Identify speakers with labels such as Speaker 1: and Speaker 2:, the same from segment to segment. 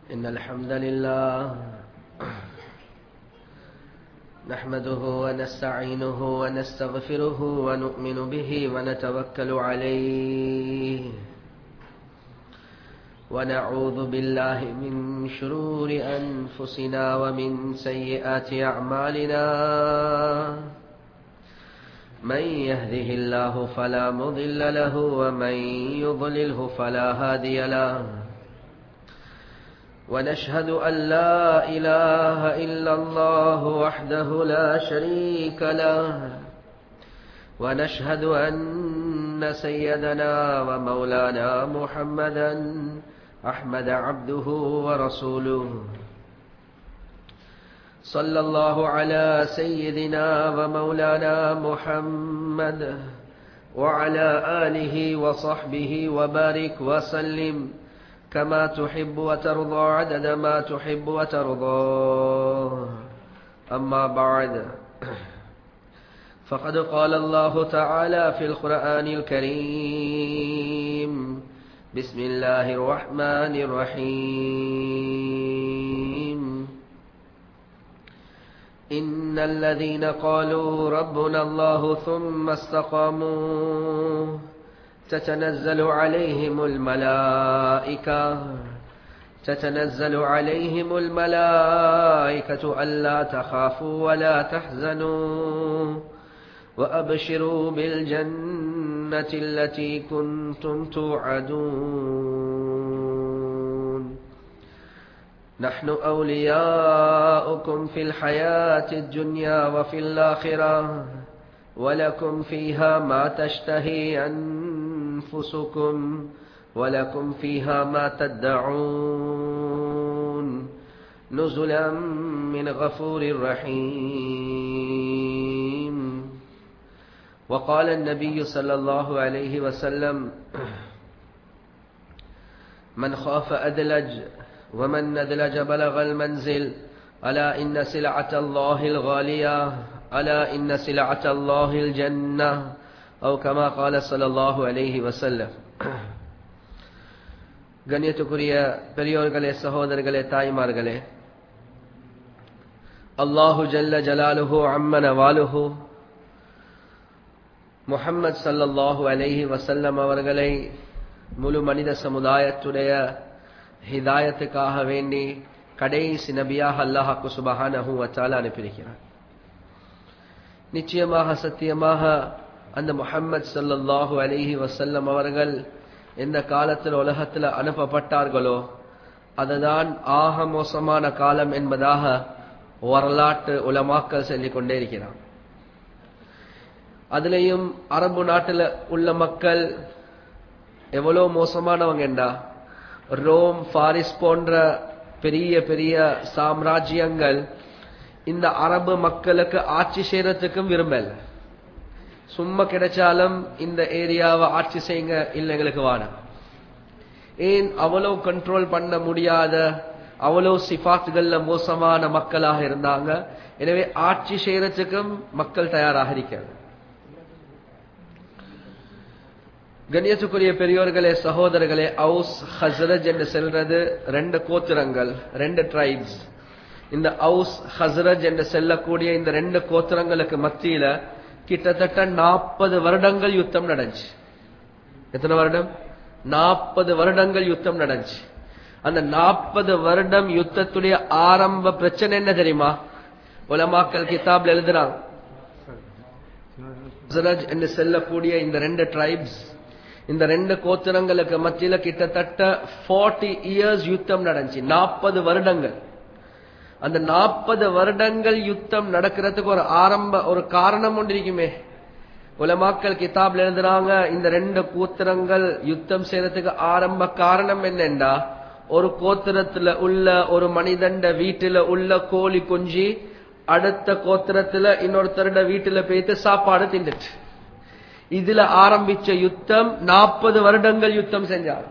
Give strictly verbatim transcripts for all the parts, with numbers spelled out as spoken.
Speaker 1: إن الحمد لله نحمده ونستعينه ونستغفره ونؤمن به ونتوكل عليه ونعوذ بالله من شرور أنفسنا ومن سيئات أعمالنا من يهده الله فلا مضل له ومن يضلله فلا هادي له ونشهد أن لا إله إلا الله وحده لا شريك له ونشهد أن سيدنا ومولانا محمدا أحمد عبده ورسوله صلى الله على سيدنا ومولانا محمد وعلى آله وصحبه وبارك وسلم كما تحب وترضى عدد ما تحب وترضى أما بعد فقد قال الله تعالى في القرآن الكريم بسم الله الرحمن الرحيم إن الذين قالوا ربنا الله ثم استقاموا تتنزل عليهم الملائكة تتنزل عليهم الملائكة ألا تخافوا ولا تحزنوا وأبشروا بالجنة التي كنتم توعدون نحن أولياؤكم في الحياة الدنيا وفي الآخرة ولكم فيها ما تشتهي أنفسكم ولكم فيها ما تدعون نزلا من غفور رحيم وقال النبي صلى الله عليه وسلم من خاف أدلج ومن ندلج بلغ المنزل ألا إن سلعة الله الغالية ألا إن سلعة الله الجنة أو كما قال صلى الله عليه وسلم கண்ணியத்துக்குரிய பெரியோர்களே, சகோதரர்களே, தாய்மார்களே, அல்லாஹு ஜல்ல ஜலாலுஹு அம்மன வாலுஹு முஹம்மது ஸல்லல்லாஹு அலைஹி வஸல்லம் அவர்களை முழு மனித சமுதாயத்துடைய ஹிதாயத்துக்காக வேண்டி கடைசி நபியாக அல்லாஹ் சுப்ஹானஹு வ தஆலா அனுப்பியிருக்கிறார். நிச்சயமாக சத்தியமாக அந்த முஹம்மது ஸல்லல்லாஹு அலைஹி வஸல்லம் அவர்கள் எந்த காலத்தில் உலகத்தில் அனுப்பப்பட்டார்களோ அதுதான் ஆக மோசமான காலம் என்பதாக வரலாற்று உலமாக்கள் சொல்லிக் கொண்டே இருக்கிறார். அதுலேயும் அரபு நாட்டில் உள்ள மக்கள் எவ்வளோ மோசமானவங்க என்றா, ரோம் பாரிஸ் போன்ற பெரிய பெரிய சாம்ராஜ்யங்கள் இந்த அரபு மக்களுக்கு ஆட்சி செய்யறதுக்கும் விரும்பல. சும்மா கிடைச்சாலும் இந்த ஏரியாவை ஆட்சி செய்யுங்க, இல்லை எங்களுக்கு வானம். ஏன் அவ்வளோ கண்ட்ரோல் பண்ண முடியாத அவ்வளோ சிஃபாத்துகள்ல மோசமான மக்களாக இருந்தாங்க. எனவே ஆட்சி செய்யறதுக்கும் மக்கள் தயாராக இருக்கிறது. கண்ணியத்துக்குரிய பெரியோர்களே, சகோதரர்களே, அவுஸ் ஹஸ்ரஜ் என்று செல்றது ரெண்டு கோத்திரங்கள், ரெண்டு ட்ரைப்ஸ். இந்த அவுஸ் ஹஸ்ரஜ் என்று செல்லக்கூடிய இந்த ரெண்டு கோத்திரங்களுக்கு மத்தியில கிட்டத்தட்ட நாற்பது வருடங்கள் யுத்தம் நடந்துச்சு. எத்தனை வருடம்? நாற்பது வருடங்கள் யுத்தம் நடந்துச்சு. அந்த நாற்பது வருடம் யுத்தத்துடைய ஆரம்ப பிரச்சனை என்ன தெரியுமா? உலமாக்கள் கிதாப்ல எழுதுறாங்க, ஹஸ்ரஜ் என்று செல்லக்கூடிய இந்த ரெண்டு ட்ரைப்ஸ், இந்த ரெண்டு கோத்திரங்களுக்கு மத்தியில கிட்டத்தட்ட நாற்பது இயர்ஸ் யுத்தம் நடந்துச்சு. நாற்பது வருடங்கள். அந்த நாற்பது வருடங்கள் யுத்தம் நடக்கிறதுக்கு ஒரு ஆரம்ப ஒரு காரணம் ஒன்று இருக்குமே. உலமாக்கள் கிதாப்ல எழுதுறாங்க, இந்த ரெண்டு கோத்திரங்கள் யுத்தம் செய்யறதுக்கு ஆரம்ப காரணம் என்னண்டா, ஒரு கோத்திரத்துல உள்ள ஒரு மனிதண்ட வீட்டுல உள்ள கோழி குஞ்சு அடுத்த கோத்திரத்துல இன்னொருத்தருட வீட்டுல போயிட்டு சாப்பாடு தின்னுட்டு, இதுல ஆரம்பிச்ச யுத்தம் நாற்பது வருடங்கள் யுத்தம் செஞ்சார்.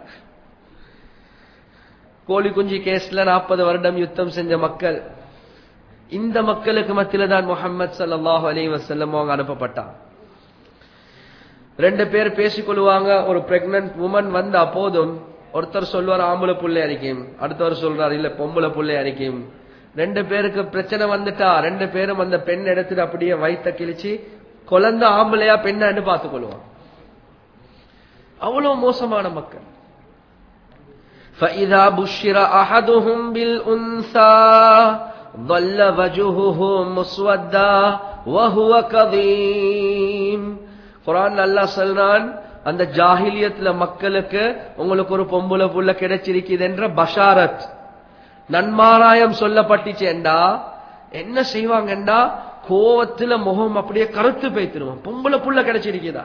Speaker 1: கோழி குஞ்சு கேஸ்ல நாற்பது வருடம் யுத்தம் செஞ்ச மக்கள், இந்த மக்களுக்கு மத்தியில தான் முஹம்மது ஸல்லல்லாஹு அலைஹி வஸல்லம் அவங்க அனுப்பப்பட்டார். ரெண்டு பேர் பேசிக்கொள்வாங்க. ஒரு பிரெக்னன்ட் உமன் வந்தா போதும் ஒருத்தர் சொல்வார் ஆம்பளை புள்ளை அரிக்கும், அடுத்தவர் சொல்றாரு இல்ல பொம்பளை புள்ளை அரிக்கும். ரெண்டு பேருக்கு பிரச்சனை வந்துட்டா ரெண்டு பேரும் அந்த பெண் எடுத்துட்டு அப்படியே வயிற்ற கிழிச்சு குழந்தை ஆம்பளையா பெண்ணான்னு பார்த்துக் கொள்வான். அவ்வளவு மோசமான மக்கள். فَإِذَا بُشِّرَ أَحَدُهُمْ بِالْأُنْثَى ظَلَّ وَجْهُهُ مُسْوَدًّا وَهُوَ كَظِيمٌ. குர்ஆன் அல்லாஹ் சொல்றான், அந்த ஜாஹிலியத்துல மக்களுக்கு உங்களுக்கு ஒரு பொம்பளை புள்ள கிடைச்சிருக்குது என்ற பஷாரத் நன்மாராயம் சொல்லப்பட்டுச்சேண்டா என்ன செய்வாங்கண்டா கோவத்துல முகம் அப்படியே கருத்து போய்த்திருவோம். பொம்பளை புள்ள கிடைச்சிருக்குதா?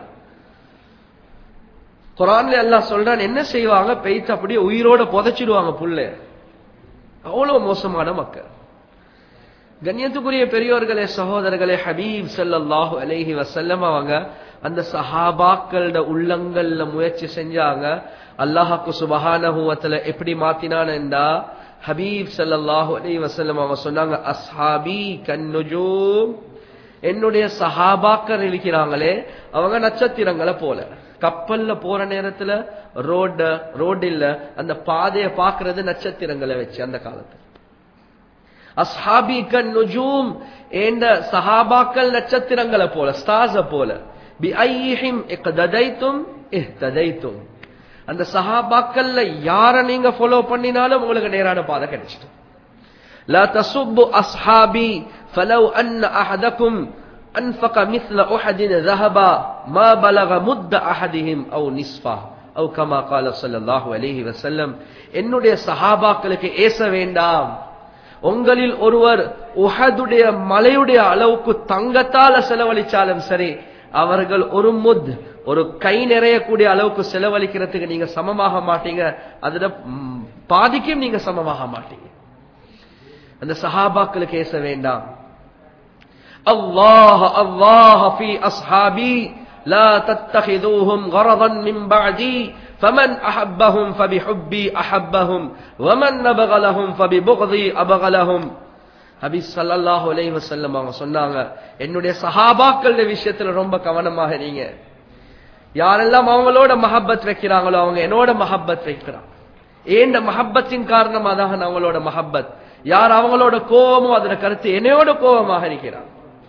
Speaker 1: குர்ஆன்ல அல்லாஹ் சொல்றான் என்ன செய்வாங்க, பெய்த்து அப்படியே உயிரோட புதைச்சிடுவாங்க புள்ள. அவ்வளவு மோசமான மக்கள். கண்ணியத்துக்குரிய பெரியோர்களே சகோதரர்களே, ஹபீப் ஸல்லல்லாஹு அலைஹி வஸல்லம் அவங்க அந்த சஹாபாக்களோட உள்ளங்கள்ல முயற்சி செஞ்சாங்க. அல்லாஹ்க்கு சுப்ஹானஹு வ தஆலா எப்படி மாத்தினான்டா, ஹபீப் ஸல்லல்லாஹு அலைஹி வஸல்லம் அவங்க சொன்னாங்க, அஸ்ஹாபி கன்னுஜூம், என்னுடைய சஹாபாக்கள் இருக்கிறாங்களே அவங்க நட்சத்திரங்களை போல. கப்பல்ல போற நேரத்துல ரோட ரோடு இல்ல, அந்த பாதையை பாக்குறது நட்சத்திரங்களை வச்சு அந்த காலத்துல. அஸ்ஹாபி கன்னுஜூம், என்ற சஹாபாக்கள் நட்சத்திரங்களை போல, ஸ்டார்ஸ போல. பிஐஹிம் இக்ததைதும் இஹ்ததைதும், அந்த சஹாபாக்கள்ல யார நீங்க ஃபாலோ பண்ணினாலும் உங்களுக்கு நேரான பாதை கிடைச்சிடும். லா தசுப்பு அஸ்ஹாபி ஃபலவ் அன்ன அஹதகும் அன்ஃபக மிஸ்ல உஹதின் ذهبا ما بلغ مد احدهم او نصفه او كما قال صلى الله عليه وسلم. என்னுடைய சஹாபாக்களுக்கு ஏச வேண்டாம், உங்களில் ஒருவர் உஹதுடைய மலையுடைய அளவுக்கு தங்கத்தால செலவழிச்சாலும் சரி, அவர்கள் ஒரு முத் ஒரு கை நிறையக்கூடிய அளவுக்கு செலவழிக்கிறதுக்கு நீங்க சமமாக மாட்டீங்க, அதுல பாதிக்கும் நீங்க சமமாக மாட்டீங்க. அந்த சஹாபாக்களுக்கு ஏச வேண்டாம். அல்லாஹ் அல்லாஹ் ஃபீ அஸ்ஹாபி லா தத்தகிதுஹும் கரதன் மின் பஅதி فمن احبهم فبحبي احبهم ومن نبغلهم فببغضي ابغلهم. ஹபீஸ் ஸல்லல்லாஹு அலைஹி வஸல்லம் அவங்க சொன்னாங்க, என்னுடைய சஹாபாக்களுடைய விஷயத்துல ரொம்ப கவனமாக இருங்க. யாரெல்லாம் அவங்களோட மஹப்பத் வைக்கிறாங்களோ அவங்க என்னோட மஹப்பத் வைக்கிறாங்க. ஏண்ட மஹப்பத்தின் காரணமா தான் அவங்களோட மஹப்பத். யார் அவங்களோட கோபமோ அதோட கருத்து என்னையோட கோபமாக இருக்கிறார்.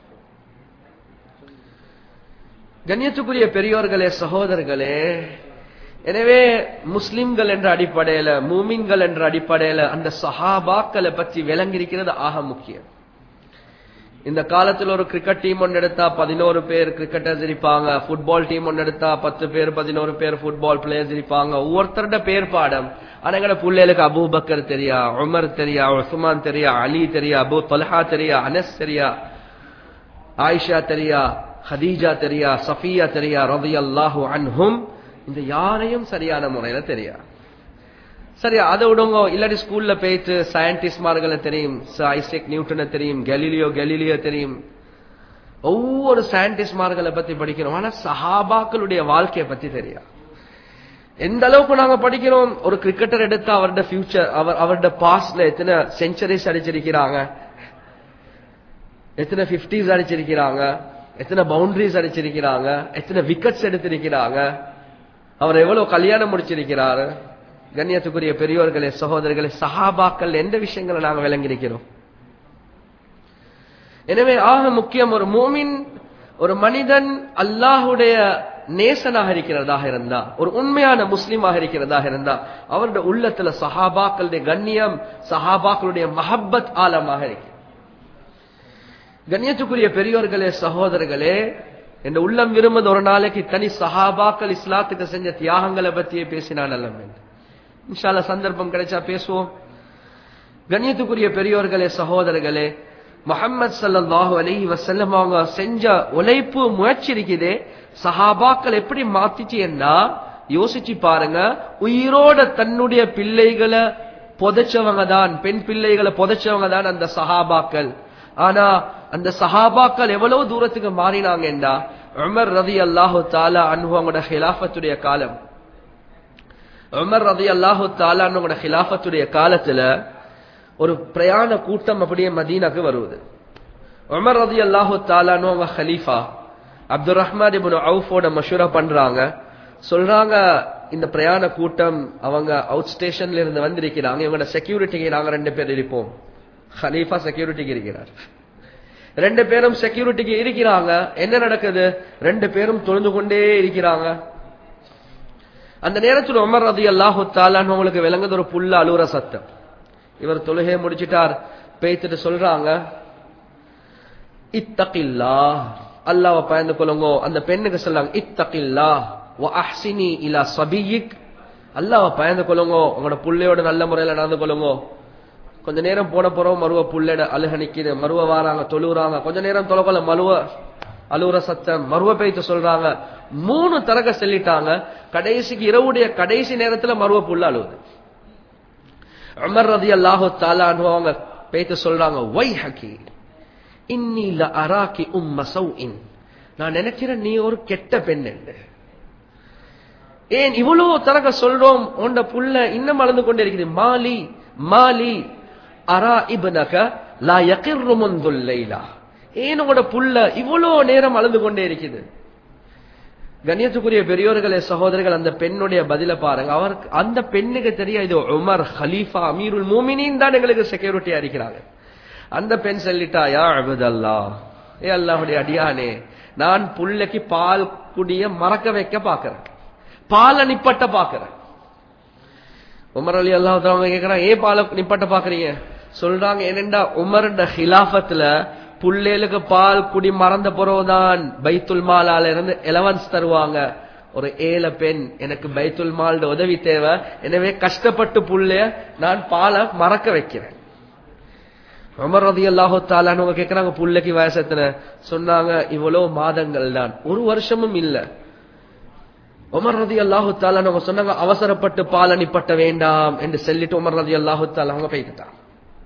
Speaker 1: கண்ணியத்துக்குரிய பெரியோர்களே சகோதரர்களே, எனவே முஸ்லிம்கள் என்ற அடிப்படையில மூமின்கள் என்ற அடிப்படையில அந்த சஹாபாக்களை பற்றி விளங்கியிருக்கிறது ஆக முக்கியம். இந்த காலத்தில் ஒரு கிரிக்கெட் டீம் ஒன்று எடுத்தா பதினோரு பேர் கிரிக்கெட்டர்ஸ் இருப்பாங்க, ஃபுட்பால் டீம் ஒன்று எடுத்தா பத்து பேர் பதினோரு பேர் ஃபுட்பால் பிளேயர்ஸ் இருப்பாங்க. ஒவ்வொருத்தருட பேர் பாடம். ஆனா எங்கட பிள்ளைகளுக்கு அபூபக்கர் தெரியா, உமர் தெரியா, உஸ்மான் தெரியா, அலி தெரியா, அபூ தல்ஹா தெரியா, அனஸ் தெரியா, ஆயிஷா தெரியா, ஹதீஜா தெரியா, சஃபியா தெரியா ரலியல்லாஹு அன்ஹும். இந்த யாரையும் சரியான முறையில தெரியா. சரியா அதை விடுங்க. இல்லாட்டி ஸ்கூல்ல போயிட்டு சயின்டிஸ்ட்மார்களை தெரியும், ஐசக் நியூட்டனை தெரியும், கெலிலியோ கெலிலியோ தெரியும், ஒவ்வொரு சயின்டிஸ்ட்மார்களை பத்தி படிக்கிறோம். ஆனா சஹாபாக்களுடைய வாழ்க்கையை பத்தி தெரியா. எந்த அளவுக்கு நாங்க படிக்கிறோம், ஒரு கிரிக்கெட்டர் எடுத்தா அவருடைய ஃபியூச்சர், அவர் அவருடைய பாஸ்ட்ல எத்தனை செஞ்சுரிஸ் அடிச்சிருக்கிறாங்க, எத்தனை பிப்டிஸ் அடிச்சிருக்கிறாங்க, எத்தனை பவுண்டரிஸ் அடிச்சிருக்கிறாங்க, எத்தனை விக்கெட்ஸ் எடுத்திருக்கிறாங்க, அவர் எவ்வளவு கல்யாணம் முடிச்சிருக்கிறாரு. கண்ணியத்துக்குரிய பெரியோர்களே சகோதரர்களே, சஹாபாக்கள் எந்த விஷயங்களை நாங்க விளங்கியிருக்கிறோம். எனவே ஆக முக்கியம், ஒரு மூமின் ஒரு மனிதன் அல்லாஹுடைய நேசனாக இருக்கிறதாக இருந்தா, ஒரு உண்மையான முஸ்லிமாக இருக்கிறதாக இருந்தா, அவருடைய உள்ளத்துல சஹாபாக்களுடைய கண்ணியம், சஹாபாக்களுடைய மஹப்பத் ஆழமாக இருக்கு. கண்ணியத்துக்குரிய பெரியோர்களே சகோதரர்களே, இந்த உள்ளம் விரும்புவது ஒரு நாளைக்கு தனி சஹாபாக்கள் இஸ்லாத்துக்கு செஞ்ச தியாகங்களை பத்தியே பேசினா நல்ல. இன்ஷா அல்லாஹ் சந்தர்ப்பம் கிடைச்சா பேசுவோம். கண்ணியத்துக்குரிய பெரியோர்களே சகோதரர்களே, முஹம்மது ஸல்லல்லாஹு அலைஹி வஸல்லம் அவங்க செஞ்ச உழைப்பு முயற்சி இருக்குதே, சஹாபாக்கள் எப்படி மாத்திச்சு என்றா யோசிச்சு பாருங்க. உயிரோட தன்னுடைய பிள்ளைகளை புதைச்சவங்க தான், பெண் பிள்ளைகளை புதைச்சவங்க தான் அந்த சஹாபாக்கள். ஆனா அந்த சஹாபாக்கள் எவ்வளவு தூரத்துக்கு மாறினாங்க என்றா, உமர் ரலியல்லாஹு தஆலா அன்ஹு அவங்களோட ஹிலாஃபத்துடைய காலம், உமர் ரலியல்லாஹு தஆலா அன்ஹுவோட ஹிலாஃபத்துடைய காலத்துல ஒரு பிரயாண கூட்டம் அப்படியே மதீனாக்கு வருவது. உமர் ரலியல்லாஹு தஆலா அன்ஹு அவங்க கலீஃபா அப்துர் ரஹ்மான் இப்னு அவுஃபோட மஷூரா பண்றாங்க. சொல்றாங்க, இந்த பிரயாண கூட்டம் அவங்க அவுட் ஸ்டேஷன்ல இருந்து வந்திருக்கிறாங்க. இவங்களோட செக்யூரிட்டிக்கு நாங்க ரெண்டு பேர் இருப்போம். ஹலீஃபா செக்யூரிட்டிக்கு இருக்கிறார். ரெண்டு பேரும் செக்யூரிட்டிக்கு இருக்கிறாங்க. என்ன நடக்குது? ரெண்டு பேரும் தொழுந்து கொண்டே இருக்கிறாங்க. அந்த நேரத்தில் உமர் ரலியல்லாஹு தஆலா அவங்களுக்கு விளங்குது ஒரு புல்ல அழுற சத்தம். இவர் தொழுகை முடிச்சிட்டார். பேய்த்துட்டு சொல்றாங்க, இத்தகில்லாஹ், அல்லாஹ்வை பயந்து கொள்ளுங்க. அந்த பெண்ணுக்கு சொல்றாங்க, இத்தகில்லாஹ் வ அஹ்சினி இலா சபியிக், அல்லாஹ்வை பயந்து கொள்ளுங்க, உங்களோட புள்ளையோட நல்ல முறையில நடந்து கொள்ளுங்க. கொஞ்ச நேரம் போன போறோம், மருவ புள்ளட அழுக நிக்குது. மருவ வாராங்க, தொழுறாங்க. கொஞ்ச நேரம் தொலைக்கொள்ள மருவ அழுற சத்தம். மருவ பேய்த்து சொல்றாங்க. மூணு தரக சொல்லிட்டாங்க. கடைசிக்கு இரவுடைய கடைசி நேரத்துல மருவ புள்ள அழுகுது. உமர் ரலியல்லாஹு தஆலா அன்ஹு அவங்க பேய்த்து சொல்றாங்க, வைஹகி இன்னி லஅராகி உம்ம சௌஇன், நான் நினைக்கிறேன் நீ ஒரு கெட்ட பெண் என்று. ஏன் இவ்வளவு தரக சொல்றோம்? உண்ட புள்ள இன்னும் அழுந்து கொண்டே இருக்குது. மாலி மாலி அரா இப்னக லா யகிர்ரு முன்துல் லைலா, ஏன் உங்களோட புள்ள இவ்வளவு நேரம் அழுது கொண்டே இருக்குது? கண்ணியத்துக்குரிய பெரியோர்களே, சகோதரர்கள், அந்த பெண்ணுடைய பதில பாருங்க. அவருக்கு அந்த பெண்ணுக்கு தெரியும் இது உமர் ஹலீஃபா அமீருல் மூமினீன் தான் எங்களுக்கு செக்யூரிட்டியா இருக்கிறாங்க. அந்த பெண் சொல்லிட்டா, யா அபுதல்லாஹ், ஏ அல்லாஹ்வுடைய அடியானே, நான் புள்ளைக்கு பால் குடிய மறக்க வைக்க பாக்குறேன், பால நிப்பட்ட பாக்குறேன். உமர் அலி அல்லாஹ் அவங்க கேட்கிறாங்க, ஏன் பால நிப்பட்ட பாக்குறீங்க? சொல்றாங்க, ஏனென்றா உமர்ட ஹிலாஃபத்துல புள்ளேலுக்கு பால் குடி மறந்த பிறகுதான் பைத்துல் மாலால இருந்து எலவன்ஸ் தருவாங்க. ஒரு ஏழை பெண், எனக்கு பைத்துல் மால் உதவி தேவை, எனவே கஷ்டப்பட்டு புள்ளைய நான் பாலை மறக்க வைக்கிறேன். உமர் ரலியல்லாஹு தஆலா அவங்க கேட்கிறாங்க, புள்ளைக்கு வயசு எத்தனை? சொன்னாங்க, இவ்வளவு மாதங்கள் தான், ஒரு வருஷமும் இல்ல. உமர் ரலியல்லாஹு தஆலா அவங்க சொன்னாங்க, அவசரப்பட்டு பால் அனுப்பட்ட வேண்டாம் என்று சொல்லிட்டு உமர் ரலியல்லாஹு தஆலா அவங்க போயிட்டாங்க.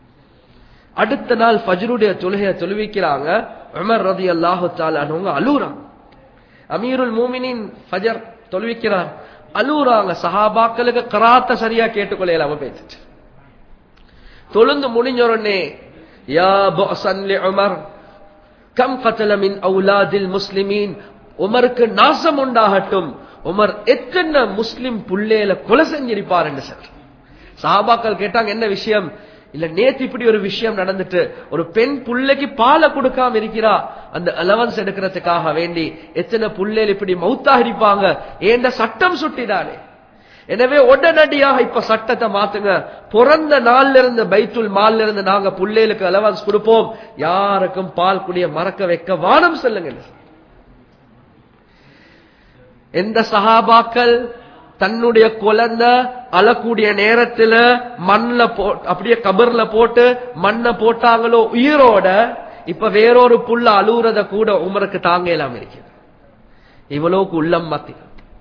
Speaker 1: அடுத்த நாள் ஃபஜ்ருடைய தொழுகையை தொழுவிக்கிறாங்க. உமர் ரலியல்லாஹு தஆலா அவங்க அழுறாங்க. அமீருல் மூமினீன் ஃபஜர் தொழுவிக்கிறார், அழுறாங்க. சஹாபாக்களுக்கு கிராத்த சரியா கேட்டுக்கொள்ளையில அவ பேசிட்டு தொழுந்து முடிஞ்ச உடனே, யா புஅஸன் லி உமர் கம் கதல மின் அவுலாதில் முஸ்லிமீன், உமருக்கு நாசம் உண்டாகட்டும், உமர் எத்தனை முஸ்லிம் புள்ளேல கொலை செஞ்சிருப்பார் என்று சார். சஹாபாக்கள் கேட்டாங்க, என்ன விஷயம்? இல்ல, நேத்து இப்படி ஒரு விஷயம் நடந்துட்டு, ஒரு பெண் புள்ளைக்கு பாலை கொடுக்காம இருக்கிறா, அந்த அலவன்ஸ் எடுக்கிறதுக்காக வேண்டி எத்தனை புள்ளேல் இப்படி மௌத்தாக இருப்பாங்க, ஏண்ட சட்டம் சுட்டிதானே. எனவே உடனடியாக இப்ப சட்டத்தை மாத்துங்க, பிறந்த நாள்ல இருந்து பைத்துல் மால்ல இருந்து நாங்க புள்ளேலுக்கு அலவன்ஸ் கொடுப்போம், யாருக்கும் பால் குடிய மறக்க வைக்க வானம் சொல்லுங்க. எந்த சஹாபாக்கள் தன்னுடைய குழந்தை அழக்கூடிய நேரத்துல மண்ல போ அப்படியே கபர்ல போட்டு மண்ணை போட்டாங்களோ உயிரோட, இப்ப வேறொரு புள்ள அழுறத கூட உமருக்கு தாங்க இல்லாம இருக்கிறது. இவ்வளவுக்கு உள்ளம் மாத்தி.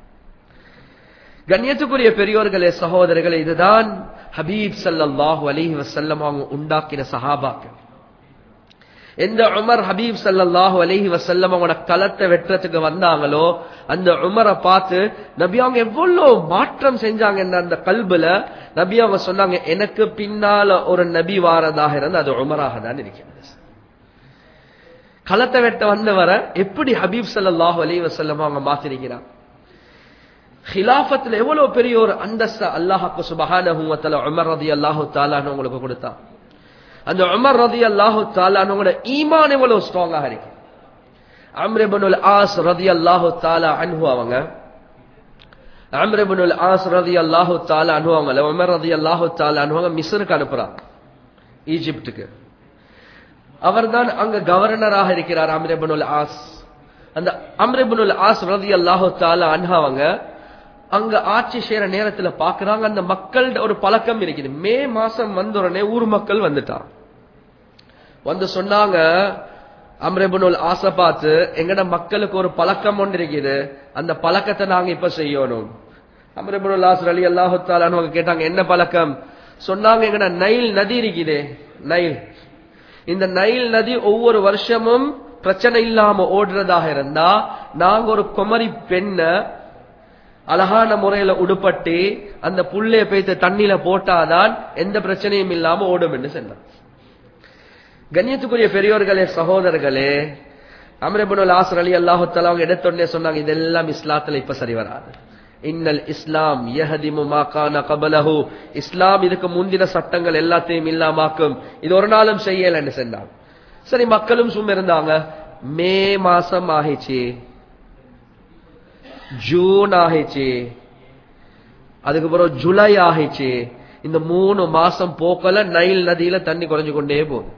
Speaker 1: கண்ணியத்துக்குரிய பெரியோர்களே, சகோதரர்களே, இதுதான் ஹபீப் ஸல்லல்லாஹு அலைஹி வஸல்லம் அவங்க உண்டாக்கின சஹாபாக்கள். எந்த உமர் ஹபீப் ஸல்லல்லாஹு அலைஹி வஸல்லம் அவங்களோட களத்தை வெட்டுறதுக்கு வந்தாங்களோ, அந்த உமரை பார்த்து நபி அவங்க எவ்வளவு மாற்றம் செஞ்சாங்க. அந்த கல்புல நபி அவங்க சொன்னாங்க, எனக்கு பின்னால ஒரு நபி வாரதாக இருந்து அது உமராக தான் இருக்கிறது. களத்தை வெட்ட வந்தவர எப்படி ஹபீப் ஸல்லல்லாஹு அலைஹி வஸல்லம் அவங்க மாத்திருக்கிறாங்க. ஹிலாஃபத்துல எவ்வளவு பெரிய ஒரு அந்தஸ்த அல்லாஹ் சுப்ஹானஹு வ தஆலா உமர் ரலியல்லாஹு தஆலா உங்களுக்கு கொடுத்தான். அந்த உமர் ரலியல்லாஹு தஆலா அவங்களோட ஈமான் எவ்வளவு ஸ்ட்ராங்கா இருக்கு. அம்ர் இப்னுல் ஆஸ் ரலியல்லாஹு தஆலா அன்ஹு அவங்க அம்ர் இப்னுல் ஆஸ் ரலியல்லாஹு தஆலா அன்ஹு அவங்க உமர் ரலியல்லாஹு தஆலா அன்ஹு மிஸ்ருக்கு அனுப்புறாங்க, ஈஜிப்டுக்கு. அவர்தான் அங்க கவர்னராக இருக்கிறார் அம்ர் இப்னுல் ஆஸ். அந்த அம்ர் இப்னுல் ஆஸ் ரலியல்லாஹு தஆலா அன்ஹு அவங்க அங்க ஆட்சி செய்யற நேரத்துல பாக்குறாங்க, அந்த மக்கள் ஒரு பழக்கம் இருக்குது. மே மாசம் வந்த உடனே ஊர் மக்கள் வந்துட்டாங்க. வந்து சொன்னாங்க, அம்ர் இப்னுல் ஆஸ பார்த்து, எங்கட மக்களுக்கு ஒரு பழக்கம் ஒன்று இருக்குது, அந்த பழக்கத்தை நாங்க இப்ப செய்யணும். அம்ர் இப்னுல் ஆஸ் ரலியல்லாஹு தஆலா அவங்க கேட்டாங்க, என்ன பழக்கம்? சொன்னாங்க, எங்கட நைல் நதி இருக்குதே, நைல், இந்த நைல் நதி ஒவ்வொரு வருஷமும் பிரச்சனை இல்லாம ஓடுறதாக இருந்தா, நாங்க ஒரு குமரி பெண்ண அழகான முறையில உடுப்பட்டு அந்த புள்ளைய பேய்த்து தண்ணியில போட்டாதான் எந்த பிரச்சனையும் இல்லாம ஓடும் என்று சொன்னார். கண்ணியத்துக்குரிய பெரியோர்களே, சகோதரர்களே, அம்ர் இப்னுல் ஆஸ் ரலியல்லாஹு தஆலா அவங்க எடுத்தோடனே சொன்னாங்க, இதெல்லாம் இஸ்லாத்துல இப்ப சரி வராது. இன்னல் இஸ்லாம் யஹதிமு மா கான கபலஹு, இஸ்லாம் இதுக்கு முந்தின சட்டங்கள் எல்லாத்தையும் இல்லாமாக்கும். இது ஒரு நாளும் செய்யலன்னு சொன்னாங்க. சரி, மக்களும் சும்மா இருந்தாங்க. மே மாசம் ஆகிச்சு, ஜூன் ஆகிச்சு, அதுக்கப்புறம் ஜூலை ஆகிச்சு. இந்த மூணு மாசம் போக்கல நைல் நதியில தண்ணி குறைஞ்சு கொண்டே போகுது.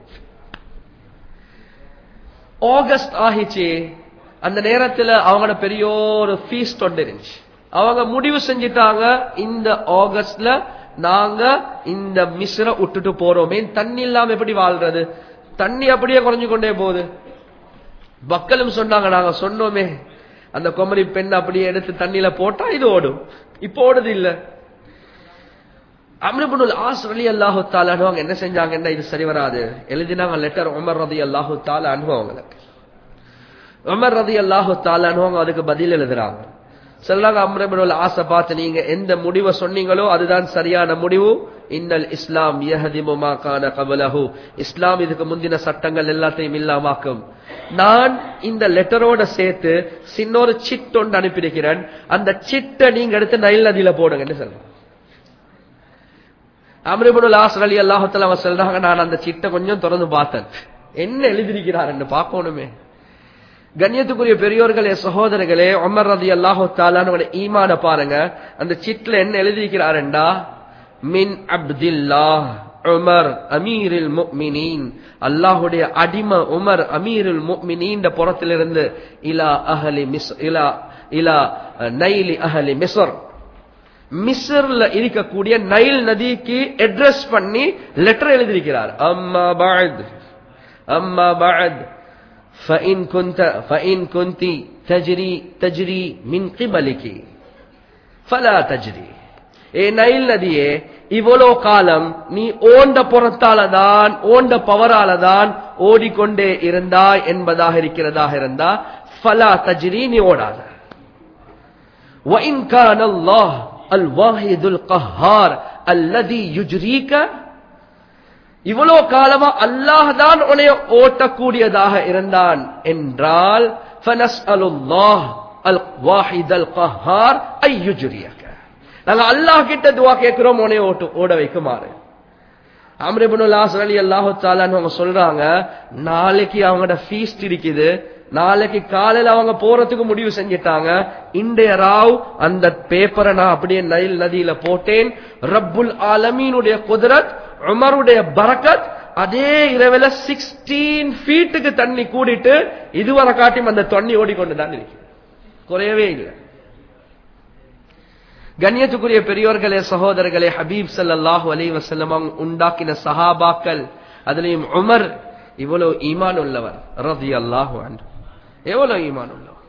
Speaker 1: ஆகஸ்ட் ஆகிச்சு. அந்த நேரத்தில் அவங்களோட பெரிய ஒரு ஃபீஸ்ட் ஒன்று இருந்துச்சு. அவங்க முடிவு செஞ்சிட்டாங்க, இந்த ஆகஸ்ட்ல நாங்க இந்த மிஸ்ர விட்டுட்டு போறோமே, தண்ணி இல்லாம எப்படி வாழ்றது, தண்ணி அப்படியே குறைஞ்சு கொண்டே போகுது. மக்களும் சொன்னாங்க, நாங்க சொன்னோமே அந்த குமரி பெண் அப்படியே எடுத்து தண்ணியில போட்டா இது ஓடும். இப்ப ஓடுது இல்ல. அம்ர் இப்னுல் ஆஸ் ரலியல்லாஹு தஆலா அன்ஹு என்ன செஞ்சாங்கன்னா, இது சரி வராது, எழுதினாங்க லெட்டர் உமர் ரலியல்லாஹு தஆலா அன்ஹு அவங்களுக்கு. உமர் ரலியல்லாஹு தஆலா அன்ஹு அதுக்கு பதில் எழுதுறாங்க. சொல்றாங்க, அம்ர் இப்னுல் ஆஸ பார்த்து, நீங்க எந்த முடிவை சொன்னீங்களோ அதுதான் சரியான முடிவு. இன்னல் இஸ்லாம் யஹதிமு மா கான கபலஹு, இஸ்லாம் இதுக்கு முந்தின சட்டங்கள் எல்லாத்தையும் இல்லாமாக்கும். நான் இந்த லெட்டரோட சேர்த்து சின்னொரு சிட் ஒன்று அனுப்பியிருக்கிறேன், அந்த சிட்டை நீங்க எடுத்து நைல் நதியில போடுங்கன்னு சொல்றேன். அம்ர் இப்னுல் ஆஸ் ரலியல்லாஹு தஆலா அவங்க சொல்றாங்க, நான் அந்த சிட்டை கொஞ்சம் திறந்து பார்த்தேன், என்ன எழுதியிருக்கிறார் என்று பார்க்கணுமே. கண்ணியத்துக்குரிய பெரியோர்களே, சகோதரர்களே, உமர் ரலியல்லாஹு தஆலா ஈமான பாருங்க. அந்த சிட்ல என்ன எழுதியிருக்கிறார்டா, மின் அப்துல்லாஹ் உமர் அமீருல் முஃமினீன், அல்லாஹ்வுடைய அடிமை உமர் அமீருல் முஃமினீன் புறத்திலிருந்து இலா அஹ்லி மிஸ்ர், இலா இலா நைலி அஹ்லி மிஸ்ர், மிஸ்ர்ல இருக்கக்கூடிய நைல் நதிக்கு அட்ரஸ் பண்ணி லெட்டர் எழுதியிருக்கிறார். அம்மா பஅத் அம்மா பஅத் فإن كنت فإن كنت تجري تجري من قبلك فلا تجري. ஏ நைல் நதியே, இவ்வளோ காலம் நீ ஓண்ட புறத்தாலதான் ஓண்ட பவராலதான் ஓடிக்கொண்டே இருந்தாய் என்பதாக இருக்கிறதாக இருந்தா ஃபலா தஜ்ரி, நீ ஓடாத. وإن كان الله الواحد القهار الذي يجريك, இவ்வளோ காலமா அல்லாஹ் தான் உன்னை ஓட்டக்கூடியதாக இருந்தான் என்றால் ஃபனஸ்அலுல்லாஹ் அல் வாஹிதல் கஹார் ஐ யுஜ்ரியக, நாங்க அல்லாஹ் கிட்ட துஆ கேக்குறோம் உன்னை ஓட்டு ஓட வைக்குமாறு. அம்ர் இப்னுல் ஆஸ் ரலியல்லாஹு தஆலா அவங்க சொல்றாங்க, நாளைக்கு அவங்களோட ஃபீஸ்ட் இருக்குது, நாளைக்கு காலையில அவங்க போறதுக்கு முடிவு செஞ்சிட்டாங்க. இன்றைய ராவ் அந்த பேப்பரை நான் அப்படியே நைல் நதியில போட்டேன். ரப்புல் ஆலமீனுடைய குத்ரத், உமருடைய பரக்கத், அதே இரவுல சிக்ஸ்டீன் ஃபீட்டுக்கு தண்ணி கூடிட்டு இதுவரை காட்டியும் அந்த தண்ணி ஓடிக்கொண்டுதான் இருக்கு, குறையவே இல்லை. கண்ணியத்துக்குரிய பெரியோர்களே, சகோதரர்களே, ஹபீப் ஸல்லல்லாஹு அலைஹி வஸல்லம் உண்டாக்கின சஹாபாக்கள், அதுலயும் உமர் இவ்வளவு ஈமான் உள்ளவர் ரலியல்லாஹு அன்ஹு, எவ்வளவு ஈமான் உள்ளவர்.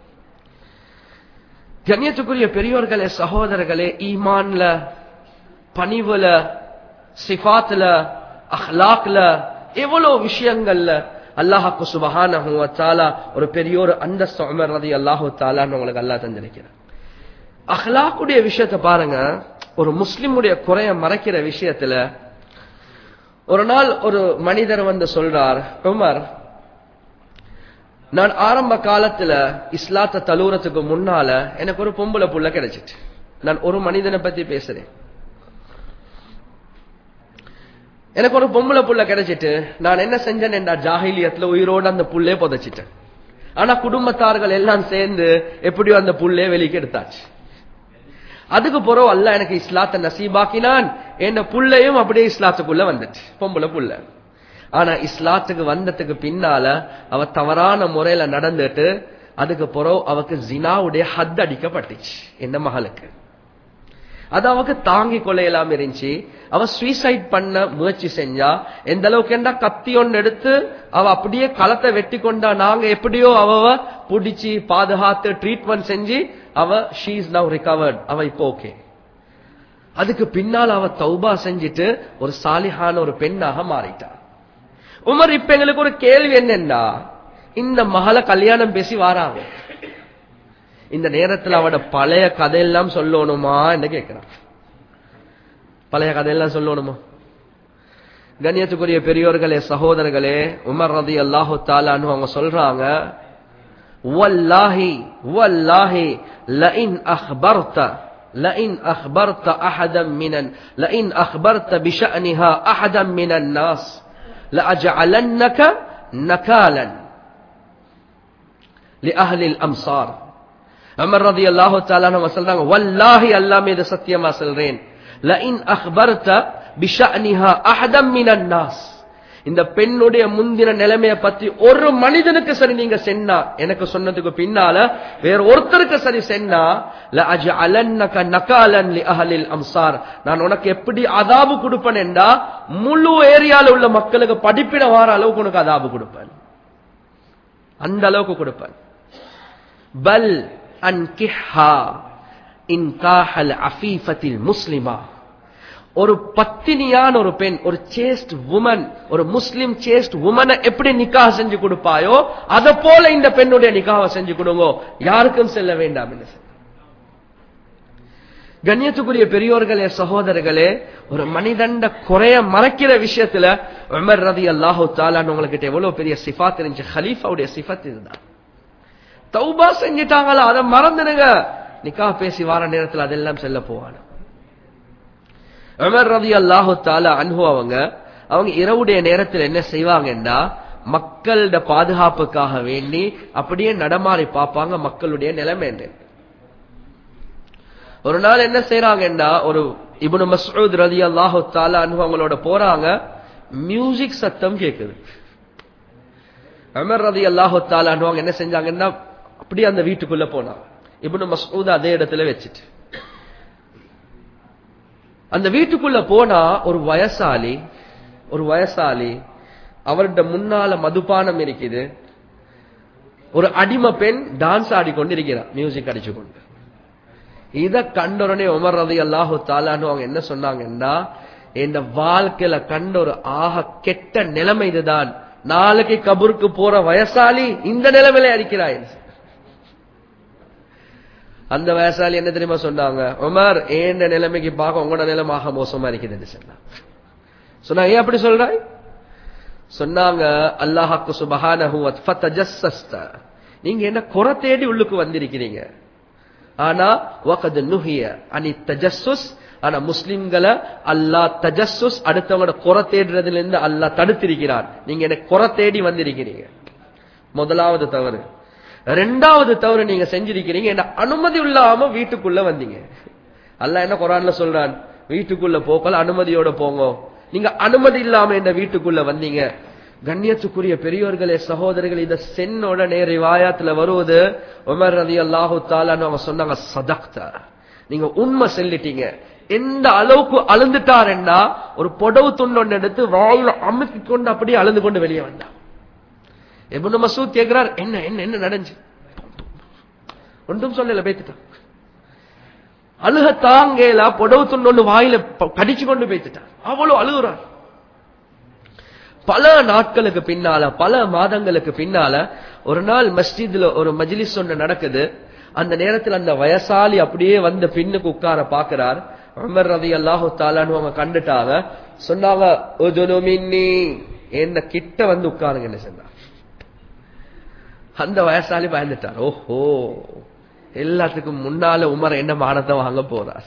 Speaker 1: கண்ணியத்துக்குரிய பெரியோர்களே, சகோதரர்களே, ஈமான்ல, பணிவுல, சிஃபாத்ல, அஹ்லாக்ல, எவ்வளவு விஷயங்கள்ல அல்லாஹ்வுக்கு சுப்ஹானஹு வ தஆலா ஒரு பெரிய ஒரு அந்தஸ்து உமர் ரலியல்லாஹு தஆலா உங்களுக்கு அல்லாஹ் தந்திருக்கிறார். அஹ்லாக்குடைய விஷயத்தை பாருங்க, ஒரு முஸ்லிமுடைய குறைய மறைக்கிற விஷயத்துல ஒரு நாள் ஒரு மனிதர் வந்து சொல்றார், உமர், நான் ஆரம்ப காலத்துல இஸ்லாத்தை தழுவுறதுக்கு முன்னால எனக்கு ஒரு பொம்பளை புள்ள கிடைச்சிட்டு, நான் ஒரு மனிதனை பத்தி பேசுறேன், எனக்கு ஒரு பொம்பளை புள்ள கிடைச்சிட்டு நான் என்ன செஞ்சேன் என்றா, ஜாஹிலியத்துல உயிரோடு அந்த புள்ளே புதைச்சிட்டேன். ஆனா குடும்பத்தார்கள் எல்லாம் சேர்ந்து எப்படியோ அந்த புள்ளே வெளிக்கு எடுத்தாச்சு. அதுக்கு பிறகு அல்லாஹ் எனக்கு இஸ்லாத்தை நசீபாக்கினான், என் புள்ளையும் அப்படியே இஸ்லாத்துக்குள்ள வந்துச்சு, பொம்பளை புள்ள. ஆனா இஸ்லாத்துக்கு வந்ததுக்கு பின்னால அவ தவறான முறையில நடந்துட்டு அதுக்கு பிறகு அவக்கு ஜினாவுடைய ஹத் அடிக்கப்பட்டுச்சு என்ன மகளுக்கு. அது அவக்கு தாங்கி கொள்ளையெல்லாம் இருந்துச்சு. அவ சூசைட் பண்ண முயற்சி செஞ்சா, எந்த அளவுக்கு என்றா கத்தி ஒன்று எடுத்து அவ அப்படியே களத்தை வெட்டி கொண்டா. நாங்க எப்படியோ அவ புடிச்சு பாதுகாத்து ட்ரீட்மெண்ட் செஞ்சு அவ ஷீ இஸ் நவ் ரிகவர்ட், அவ இப்போ ஓகே. அதுக்கு பின்னால் அவ தௌபா செஞ்சுட்டு ஒரு சாலிஹான ஒரு பெண்ணாக மாறிட்டா. உமர் இப்ப எங்களுக்கு ஒரு கேள்வி என்னன்னா, இந்த மகளை கல்யாணம் பேசி வாராங்க, இந்த நேரத்தில் அவட பழைய கதையெல்லாம் சொல்லணுமா என்று கேட்கிறான். பழைய கதையெல்லாம் சொல்லணுமா? கண்ணியத்துக்குரிய பெரியோர்களே, சகோதரர்களே, உமர் ரலியல்லாஹு தஆலா அன்ஹு அவங்க சொல்றாங்க, வல்லாஹி வல்லாஹி லஇன் அக்பர்த لئن أخبرت أحدا من لئن أخبرت بشأنها أحدا من الناس لأجعلنك نكالا لأهل الأمصار. உமர் ரலியல்லாஹு தஆலா அன்ஹு சொல்றாங்க, வல்லாஹி அல்லாஹ் மீது சத்தியமா சொல்றேன், லئن أخبرت بشأنها أحدا من الناس, இந்த பெண்ணுடைய முந்தின நிலைமையை பத்தி ஒரு மனிதனுக்கு சரி நீங்க சென்னா, எனக்கு சொன்னதுக்கு பின்னால வேற ஒருத்தருக்கு சரி சென்னா, லஅஜஅலன்னக நகாலன் லிஅஹலில் அம்சார், நான் உனக்கு எப்படி அதாபு கொடுப்பேன் என்றா முழு ஏரியால உள்ள மக்களுக்கு படிப்பிட வார அளவுக்கு உனக்கு அதாபு கொடுப்பேன், அந்த அளவுக்கு கொடுப்பேன். பல் அன்கிஹா இன்காஹல் அஃபீஃபத்தில் முஸ்லிமா, ஒரு பத்தினியான ஒரு பெண், ஒரு சேஸ்ட் உமன், ஒரு முஸ்லிம் சேஸ்ட் உமனை எப்படி நிக்காஹ் செஞ்சு கொடுப்பாயோ அத போல இந்த பெண்ணுடைய நிக்காஹ் செஞ்சு கொடுங்க, யாருக்கும் செல்ல வேண்டாம் என்று சொல்ல. கண்ணியத்துக்குரிய பெரியோர்களே, சகோதரர்களே, ஒரு மனிதண்ட குறைய மறைக்கிற விஷயத்துல உமர் ரலியல்லாஹு தஆலா உங்களுக்கு எவ்வளவு பெரிய சிஃபாத் இருந்துச்சு. கலீஃபாவுடைய சிஃபத் இதுதான். தௌபா செஞ்சிட்டாங்களா அதை மறந்துடுங்க, நிக்காஹ் பேசி வார நேரத்தில் அதெல்லாம் செல்ல போவாங்க. உமர் ரலியல்லாஹு தஆலா அன்ஹு அவங்க அவங்க இரவுடைய நேரத்தில் என்ன செய்வாங்கன்னா, மக்களோட பாதுகாப்புக்காக வேண்டி அப்படியே நடமாறி பார்ப்பாங்க மக்களுடைய நிலைமை என்ன. ஒரு நாள் என்ன செய்யறாங்கன்னா, ஒரு இப்னு மஸ்ஊத் ரலியல்லாஹு தஆலா அன்ஹு அவங்களோட போறாங்க, மியூசிக் சத்தம் கேக்குது. உமர் ரலியல்லாஹு தஆலா அன்ஹு அவங்க என்ன செஞ்சாங்கன்னா, அப்படியே அந்த வீட்டுக்குள்ள போனாங்க, இப்னு மஸ்ஊத் அதே இடத்துல வச்சுட்டு. அந்த வீட்டுக்குள்ள போனா ஒரு வயசாலி ஒரு வயசாலி அவருடைய முன்னால மதுபானம் இருக்குது, ஒரு அடிமை பெண் டான்ஸ் ஆடிக்கொண்டு இருக்கிறார் மியூசிக் அடிச்சு கொண்டு. இத கண்டோடனே உமர் ரலியல்லாஹு தஆலா அன்ஹு அவங்க என்ன சொன்னாங்கன்னா, இந்த வாழ்க்கையில கண்ட ஒரு ஆக கெட்ட நிலைமை இதுதான், நாளைக்கு கபருக்கு போற வயசாலி இந்த நிலைமையில அடிக்கிறாய். அந்த வயசாலி என்ன தெரியுமா சொன்னாங்க, உமர் ஏன் நிலைமைக்கு பார்க்க உங்களோட நிலைமாக மோசமா இருக்குதுன்னு சொன்னாங்க. சொன்னா ஏன் அப்படி சொல்றாய்? சொன்னாங்க, அல்லாஹ்க்கு சுப்ஹானஹு வ ஃபதஜஸ்ஸஸ்த, நீங்க என்ன குறை தேடி உள்ளுக்கு வந்திருக்கிறீங்க, ஆனா வகத் நுஹிய அனி தஜஸ்ஸுஸ், ஆனா முஸ்லிம்களை அல்லாஹ் தஜஸ்ஸுஸ் அடுத்தவங்களோட குறை தேடுறதுல இருந்து அல்லாஹ் தடுத்திருக்கிறார். நீங்க என்ன குறை தேடி வந்திருக்கிறீங்க, முதலாவது தவறு. ரெண்டாவது தவறு நீங்க செஞ்சிருக்கிறீங்க, என்ன அனுமதி இல்லாம வீட்டுக்குள்ள வந்தீங்க. அல்லாஹ் என்ன குர்ஆன்ல சொல்றான், வீட்டுக்குள்ள போக்கல அனுமதியோட போங்க, நீங்க அனுமதி இல்லாம இந்த வீட்டுக்குள்ள வந்தீங்க. கண்ணியத்துக்குரிய பெரியோர்களே, சகோதரர்கள், இத சென்னோட நேர ரிவாயாத்துல வருவது, உமர் ரலியல்லாஹு தஆலா அவங்க சொன்னாங்க, சதக்த, நீங்க உண்மை சொல்லிட்டீங்க. எந்த அளவுக்கு அழுந்துட்டாருன்னா, ஒரு புடவு துண்டொன்னு எடுத்து வாயில அமுக்கி கொண்டு அப்படியே அழுந்து கொண்டு வெளியே வந்தார். இப்னு மஸ்ஊத் கேக்குறார், என்ன என்ன என்ன நடந்துச்சு? ஒன்றும் சொல்லல, பேத்துட்டான். அழுக தாங்கல, புடவு துண்டொன்னு வாயில கடிச்சு கொண்டு பேத்துட்டார், அவ்வளவு அழுகுறார். பல நாட்களுக்கு பின்னால, பல மாதங்களுக்கு பின்னால ஒரு நாள் மஸ்ஜித்ல ஒரு மஜ்லிஸ் ஒன்று நடக்குது. அந்த நேரத்தில் அந்த வயசாலி அப்படியே வந்த பின்னுக்கு உட்கார பாக்குறார். உமர் ரலியல்லாஹு தஆலா அவங்க கண்டுட்டாங்க. சொன்னாங்க, உதுனு மின்னி, என்ன கிட்ட வந்து உட்காருங்கன்னு சொன்னார். அந்த வயசாலி பயந்துட்டார். ஓஹோ, எல்லாத்துக்கும் முன்னால உமர் என்ன மானத்தை வாங்க போறார்.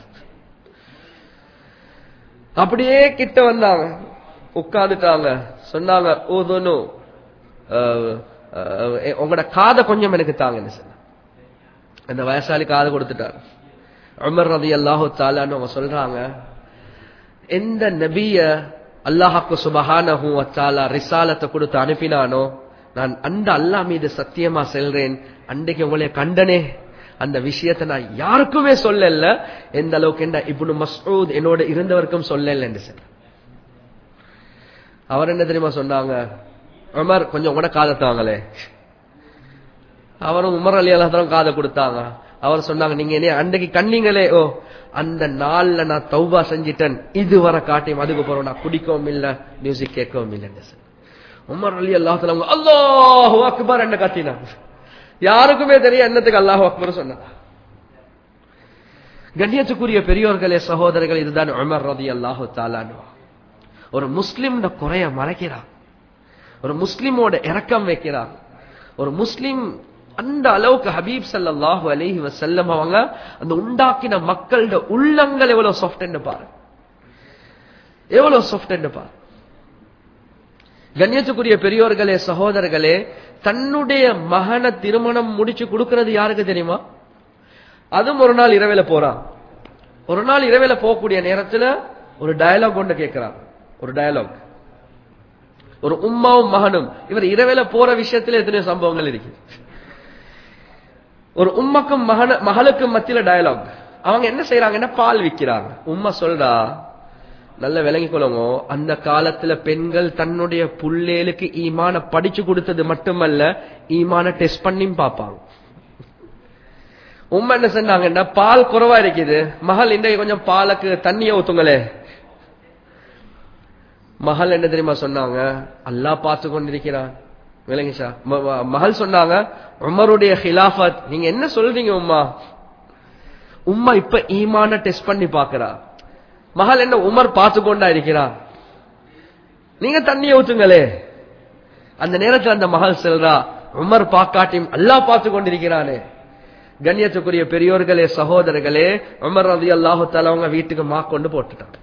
Speaker 1: அப்படியே கிட்ட வந்தாங்க, உட்கார்ந்துட்டாங்க. சொன்னாங்க, உதுனு, உங்களோட காதை கொஞ்சம் எனக்கு தாங்கன்னு சொன்னாங்க. அந்த வயசாலி காதை கொடுத்துட்டார். உமர் ரலியல்லாஹு தஆலா அவங்க சொல்றாங்க, எந்த நபிய அல்லாஹ்க்கு சுப்ஹானஹு வ தஆலா ரிசாலத்தை கொடுத்து அனுப்பினானோ, நான் அந்த அல்லாஹ் மீது சத்தியமா சொல்றேன், அன்றைக்கு உங்களை கண்டனே, அந்த விஷயத்தை நான் யாருக்குமே சொல்லல, எந்த அளவுக்கு என்ன இப்னு மஸ்ஊத் என்னோட இருந்தவருக்கும் சொல்லல என்று சொன்னார். அவர் என்ன தெரியுமா சொன்னாங்க, உமர் கொஞ்சம் கூட காதை தாங்களே. அவரும் உமர் ரலியல்லாஹு தஆலா காதை கொடுத்தாங்க. அவர் சொன்னாங்க, நீங்க என்ன அன்றைக்கு கண்ணீங்களே, ஓ அந்த நாள்ல நான் தௌபா செஞ்சிட்டேன், இதுவரை காட்டியும் அதுக்கு போறோம் நான் குடிக்கவும் இல்ல, மியூசிக் கேட்கவும் இல்லைன்னு சொன்னாங்க. உமர் ரலியல்லாஹு தஆலா அல்லாஹு அக்பர் என்று கத்தினாங்க. யாருக்குமே தெரியும் என்னத்துக்கு அல்லாஹு அக்பர் சொன்னாங்க. கண்ணியத்துக்குரிய பெரியோர்களே, சகோதரர்கள், இதுதான் உமர் ரலியல்லாஹு தஆலா. ஒரு முஸ்லிம் குறைய மறைக்கிறார், ஒரு முஸ்லிமோட இரக்கம் வைக்கிறார், ஒரு முஸ்லிம் அந்த அளவுக்கு ஹபீப் ஸல்லல்லாஹு அலைஹி வஸல்லம் அவங்க அந்த உண்டாக்கின மக்களோட உள்ளங்கள் எவ்வளவு சாஃப்ட் என்று பாரு, எவ்வளவு சாஃப்ட் என்று பாரு. கண்ணியத்துக்குரிய பெரியோர்களே, சகோதரர்களே, தன்னுடைய மகனை திருமணம் முடிச்சு கொடுக்கிறது யாருக்கு தெரியுமா? அதுவும் ஒரு நாள் இரவில போறான். ஒரு நாள் இரவில போகக்கூடிய நேரத்தில் ஒரு டயலாக் ஒன்று கேட்கிறான். ஒரு டயலாக், ஒரு உம்மாவும் மகனும். இவர் இரவில போற விஷயத்துல எத்தனையோ சம்பவங்கள் இருக்கு. ஒரு உம்மக்கும் மகன மகளுக்கும் மத்தியில டயலாக். அவங்க என்ன செய்யறாங்கன்னா பால் விற்கிறாங்க. உம்மா சொல்றா, நல்ல விளங்கி கொள்ளுங்க, அந்த காலத்துல பெண்கள் தன்னுடைய புள்ளேலுக்கு ஈமான படிச்சு கொடுத்தது மட்டுமல்ல, ஈமான டெஸ்ட் பண்ணி பார்ப்பாங்க. உம்மா என்ன சொன்னாங்கன்னா, பால் குறைவா இருக்குது, மகள் இன்றைக்கு கொஞ்சம் பாலுக்கு தண்ணிய ஊத்துங்களே. மகள் என்ன தெரியுமா சொன்னாங்க? அல்லாஹ் பார்த்து கொண்டிருக்கிறான். விளங்கிச்சா? மகள் சொன்னாங்க, உமருடைய ஹிலாஃபத். நீங்க என்ன சொல்றீங்க உம்மா? உம்மா இப்ப ஈமான டெஸ்ட் பண்ணி பாக்குறா. மகள் என்ன, உமர் பார்த்து கொண்டா இருக்கிறா, நீங்க தண்ணிய ஊத்துங்களே. அந்த நேரத்தில் அந்த மகள் சொல்றா, உமர் பாக்காட்டியும் அல்லாஹ் பார்த்து கொண்டிருக்கிறானே. கண்ணியத்துக்குரிய பெரியோர்களே, சகோதரர்களே, உமர் ரலியல்லாஹு தஆலா அவங்க வீட்டுக்கு மா கொண்டு போட்டுட்டாங்க.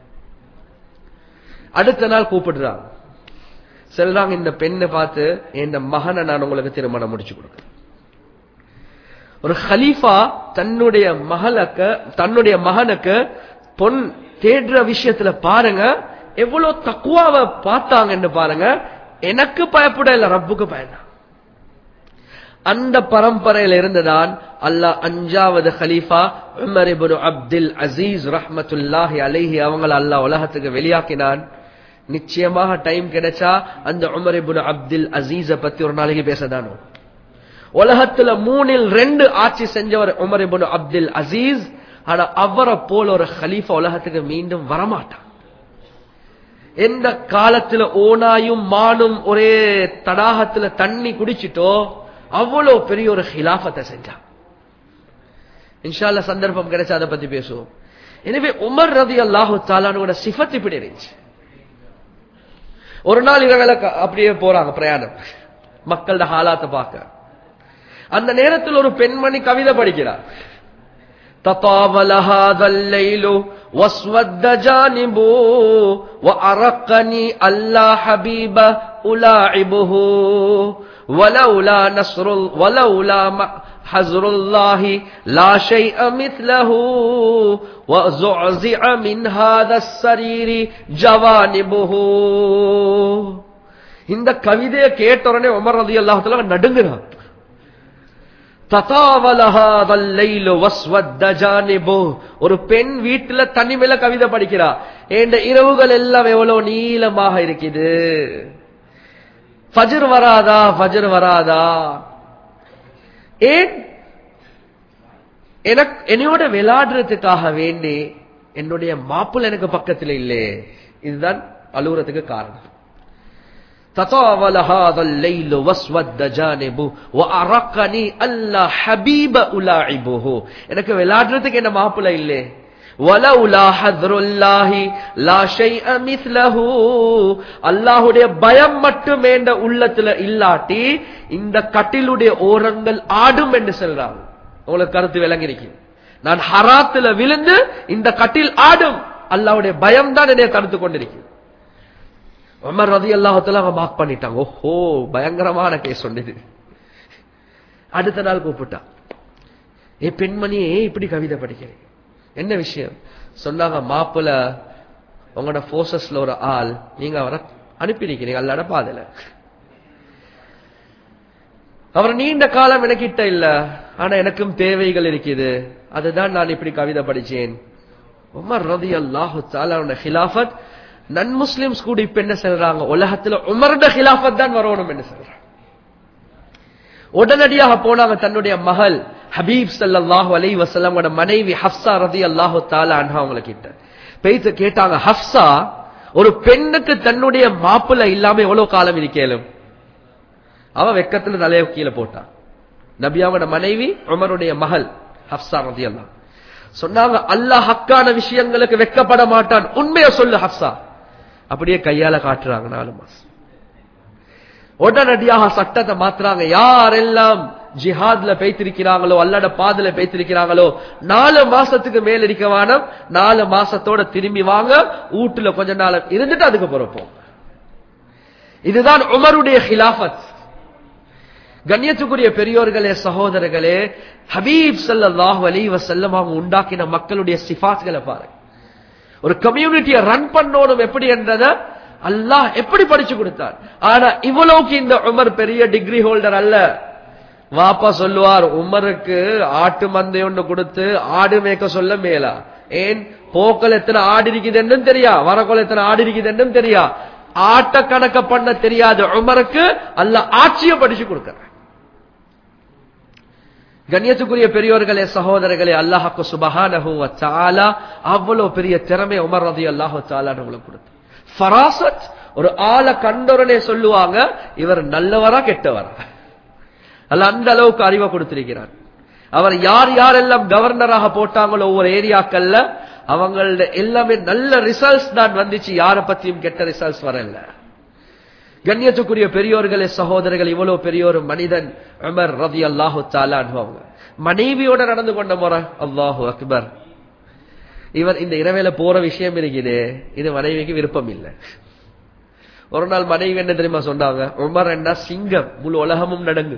Speaker 1: அடுத்த நாள் கூப்பிடுறாங்க. சொல்றாங்க, இந்த பெண்ணை பார்த்து இந்த மகனை நான் உங்களுக்கு திருமணம் முடிச்சு கொடுக்கிறேன். ஒரு ஹலீஃபா தன்னுடைய மகளுக்கு தன்னுடைய மகனுக்கு பொன் தேடுற விஷயத்துல பாருங்க எவ்வளவு தக்குவாவை பார்த்தாங்கன்னு பாருங்க. எனக்கு பயப்பட இல்ல, ரப்புக்கு பயந்தான். அந்த பரம்பரையில் இருந்துதான் அல்லாஹ் அஞ்சாவது ஹலீஃபா உமர் இப்னு அப்துல் அசீஸ் ரஹ்மத்துல்லாஹி அலைஹி அவங்களை அல்லாஹ் உலகத்துக்கு வெளியாக்கினான். நிச்சயமாக டைம் கிடைச்சா அந்த உமர் இப்னு அப்துல் அசீஸ பத்தி ஒரு நாளைக்கு பேசதானோ. உலகத்துல மூணில் ரெண்டு ஆட்சி செஞ்சவர் உமர் இப்னு அப்துல் அசீஸ். ஆனா அவரை போல ஒரு ஹலீஃபா உலகத்துக்கு மீண்டும் வரமாட்டான். எந்த காலத்துல ஓனாயும் மானும் ஒரே தடாகத்துல தண்ணி குடிச்சிட்டோ அவ்வளவு பெரிய ஒரு ஹிலாஃபத்தை செஞ்சான். இன்ஷா அல்லாஹ் சந்தர்ப்பம் கிடைச்சா அதை பத்தி பேசுவோம். எனவே உமர் ரலியல்லாஹு தஆலாவோட சிஃபத் இப்படி இருந்துச்சு. ஒரு நாள் இரவேளை அப்படியே போறாங்க பிரயாணம், மக்களோட ஹாலாத்தை பார்க்க. அந்த நேரத்தில் ஒரு பெண்மணி கவிதை படிக்கிறார். تطاول هذا الليل واسود جانبه وأرقني ألا حبيب ألاعبه ولولا نصر ولولا حزر الله لا شيء مثله وزعزع من هذا السرير جوانبه. இந்த கவிதையை கேட்ட உடனே உமர் ரலியல்லாஹு தஆலா நடுங்குறார். ஒரு பெண் வீட்டுல தனி மேல கவிதை படிக்கிறா. இந்த இரவுகள் எல்லாம் எவ்வளவு நீளமாக இருக்குது. ஃபஜ்ர் வராதா, ஃபஜ்ர் வராதா. ஏன் எனக்கு என்னோட விளையாடுறதுக்காக வேண்டி என்னுடைய மாப்பிள்ளை எனக்கு பக்கத்தில் இல்லை. இதுதான் அழுகுறதுக்கு காரணம். تطاول هذا الليل واسود جانبه وأرقني ألا حبيب ألاعبه. எனக்கு விளையாடுறதுக்கு என்ன மாப்பிள்ளை இல்லை. ولولا حذر الله لا شيء مثله. அல்லாஹ்வுடைய பயம் மட்டும் என்ற உள்ளத்துல இல்லாட்டி இந்த கட்டிலுடைய ஓரங்கள் ஆடும் என்று சொல்றாங்க. உங்களுக்கு கருத்து விளங்கிருக்கு? நான் ஹராத்துல விழுந்து இந்த கட்டில் ஆடும், அல்லாஹ்வுடைய பயம் தான் என்னை தடுத்து கொண்டிருக்கு. உமர் ரலியல்லாஹு தஆலா மார்க் பண்ணிட்டாங்க. ஓஹோ, பயங்கரமான கேஸ் சொன்னது. அடுத்த நாள் கூப்பிட்டா, ஏ பெண்மணியே இப்படி கவிதை படிக்கிறேன், என்ன விஷயம்? சொன்னாங்க, மாப்பிள்ள உங்களோட போர்சஸ்ல ஒரு ஆள், நீங்க அவரை அனுப்பியிருக்கிறீங்க அல்லாட பாதல. அவர் நீண்ட காலம் எனக்கிட்ட இல்ல, ஆனா எனக்கும் தேவைகள் இருக்குது, அதுதான் நான் இப்படி கவிதை படிச்சேன். உமர் ரலியல்லாஹு தஆலா ஹிலாஃபத் நன் முஸ்லிம்ஸ் கூட இப்ப என்ன சொல்றாங்க, உலகத்துல உமருடைய ஹிலாஃபத் தான் வரணும் என்று சொல்றாங்க. உடனடியாக போனாங்க தன்னுடைய மகள் ஹபீப் ஸல்லல்லாஹு அலைஹி வஸல்லம் மனைவி ஹஃப்ஸா ரலியல்லாஹு தஆலா அன்ஹா அவங்க கிட்ட பேய்த்து கேட்டாங்க, ஹஃப்ஸா, ஒரு பெண்ணுக்கு தன்னுடைய மாப்பிள்ளை இல்லாம எவ்வளவு காலம் இருக்கேலும்? அவ வெக்கத்துல தலைய கீழே போட்டான். நபியாவோட மனைவி உமருடைய மகள் ஹஃப்ஸா ரலியல்லாஹு சொன்னாங்க, அல்லாஹ் ஹக்கான விஷயங்களுக்கு வெக்கப்பட மாட்டான், உண்மையை சொல்லு ஹஃப்ஸா. அப்படியே கையால காட்டுறாங்க. நாலு மாசம் உடனடியாக சட்டத்தை மாத்துறாங்க. யாரெல்லாம் ஜிஹாத்ல பேய்த்திருக்கிறாங்களோ அல்லாஹ்ட பாதையில பேய்த்திருக்கிறாங்களோ நாலு மாசத்துக்கு மேல இருக்கவானம், நாலு மாசத்தோட திரும்பி வாங்க, வீட்டுல கொஞ்ச நாள் இருந்துட்டு அதுக்கு பிறப்போம். இதுதான் உமருடைய ஹிலாஃபத். கண்ணியத்துக்குரிய பெரியோர்களே, சகோதரர்களே, ஹபீப் ஸல்லல்லாஹு அலைஹி வஸல்லம் அவங்க உண்டாக்கின மக்களுடைய சிஃபாத்களை பாருங்க. ஒரு கம்யூனிட்டியை ரன் பண்ணணும் எப்படி என்றத அல்லாஹ் எப்படி படிச்சு கொடுத்தார். ஆனா இவ்வளவுக்கு இந்த உமர் பெரிய டிகிரி ஹோல்டர் அல்ல. வாப்பா சொல்லுவார், உமருக்கு ஆட்டு மந்தை ஒன்று கொடுத்து ஆடு மேய்க்க சொல்ல மேலா. ஏன் போக்கல் எத்தனை ஆடு இருக்குது என்றும் தெரியா, வரக்கோல் எத்தனை ஆடு இருக்குது என்றும் தெரியா. ஆட்ட கணக்க பண்ண தெரியாத உமருக்கு அல்லாஹ் ஆட்சியை படிச்சு கொடுக்கிறார். கண்ணியத்துக்குரிய பெரியோர்களே, சகோதரர்களே, அல்லாஹ்க்கு சுப்ஹானஹு வ தஆலா அவ்வளவு பெரிய திறமை உமர் ரலியல்லாஹு தஆலா அவங்களுக்கு கொடுத்தார். ஃபராசத், ஒரு ஆளை கண்டோரனே சொல்லுவாங்க இவர் நல்லவரா கெட்டவரா. அல்ல அந்த அளவுக்கு அறிவை கொடுத்திருக்கிறார். அவர் யார் யாரெல்லாம் கவர்னராக போட்டாங்களோ ஒவ்வொரு ஏரியாக்கள்ல அவங்களோட எல்லாமே நல்ல ரிசல்ட்ஸ் தான் வந்துச்சு, யாரை பத்தியும் கெட்ட ரிசல்ட்ஸ் வரல. கண்ணியத்துக்குரிய பெரியோர்களே, சகோதரர்கள், இவ்வளவு பெரிய ஒரு மனிதன் உமர் ரலியல்லாஹு தஆலா அவங்க மனைவியோட நடந்து கொண்ட முறை அல்லாஹு அக்பர். இவர் இந்த இரவேல போற விஷயம் இருக்குது, இது மனைவிக்கு விருப்பம் இல்லை. ஒரு நாள் மனைவி என்ன தெரியுமா சொன்னாங்க, உமர் என்ன சிங்கம், முழு உலகமும் நடங்கு.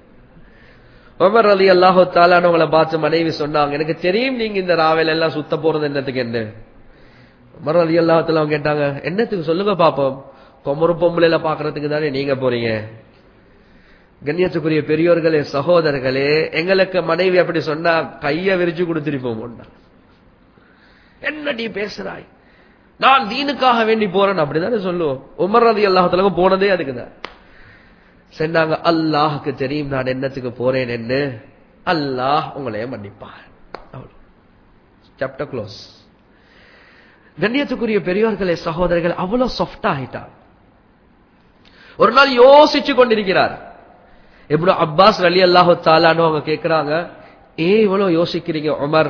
Speaker 1: உமர் ரலியல்லாஹு தஆலா அவங்கள பார்த்து மனைவி சொன்னாங்க, எனக்கு தெரியும் நீங்க இந்த ராவேல எல்லாம் சுத்த போறது என்னத்துக்கு என்ன. உமர் ரலியல்லாஹு தஆலா கேட்டாங்க, என்னத்துக்கு சொல்லுங்க பாப்போம். கொமரு பொம்பளைல பாக்குறதுக்கு தானே நீங்க போறீங்க. கண்ணியத்துக்குரிய பெரியோர்களே, சகோதரர்களே, எங்களுக்கு மனைவி அப்படி சொன்னா கைய விரிச்சு கொடுத்திருப்போம். என்ன நீ பேசுறாய், நான் தீனுக்காக வேண்டி போறேன் அப்படிதானே சொல்லுவோம். உமர் ரலியல்லாஹு தஆலா போனதே அதுக்குதான். சொன்னாங்க, அல்லாஹ்க்கு தெரியும் நான் என்னத்துக்கு போறேன் என்று, அல்லாஹ் உங்களைய மன்னிப்பார். Chapter close. கண்ணியத்துக்குரிய பெரியோர்களே, சகோதரர்கள், அவ்வளவு சாஃப்டா ஆயிட்டார். ஒரு நாள் யோசிச்சு கொண்டிருக்கிறார். இப்னு அப்பாஸ் ரலியல்லாஹு தஆலா அவங்க கேட்கிறாங்க, ஏ இவ்வளவு யோசிக்கிறீங்க உமர்?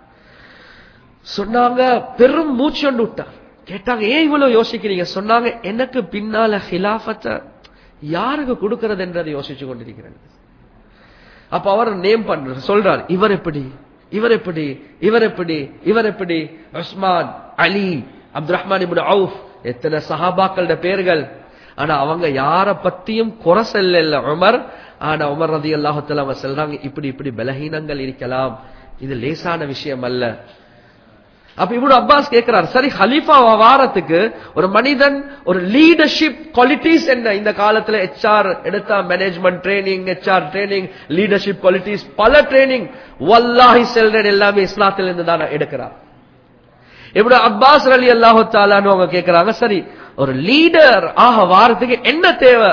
Speaker 1: சொன்னாங்க, பெரும் மூச்சு கொண்டு விட்டார். கேட்டாங்க, ஏன் இவ்வளவு யோசிக்கிறீங்க? சொன்னாங்க, எனக்கு பின்னால ஹிலாஃபத்தை யாருக்கு கொடுக்கிறது என்றதை யோசிச்சு கொண்டிருக்கிறேன். அப்ப அவர் நேம் பண்ற சொல்றார், இவர் எப்படி இவர் எப்படி இவர் எப்படி இவர் எப்படி Usman, Ali, Abdul Rahman ibn Awf, எத்தனை சஹாபாக்களோட பேர்கள். ஆனா அவங்க யார பத்தியும் குறை செல்ல உமர். ஆனா உமர் ரலியல்லாஹு தஆலா சொல்றாங்க, இப்படி இப்படி பலஹீனங்கள் இருக்கலாம், இது லேசான விஷயம் அல்ல. அப்ப இப்னு அப்பாஸ் கேட்கிறார், சரி ஹலீஃபா வாரத்துக்கு ஒரு மனிதன் ஒரு லீடர்ஷிப் குவாலிட்டிஸ் என்ன? இந்த காலத்துல ஹெச்ஆர் எடுத்தா management training, HR training, leadership qualities, பல ட்ரைனிங் வல்லாஹி செல்றேன் எல்லாமே இஸ்லாத்தில் இருந்து தான் எடுக்கிறார். இப்னு அப்பாஸ் ரலியல்லாஹு தஆலா அவங்க கேட்கிறாங்க, சரி ஒரு லீடர் ஆக வாரத்துக்கு என்ன தேவை?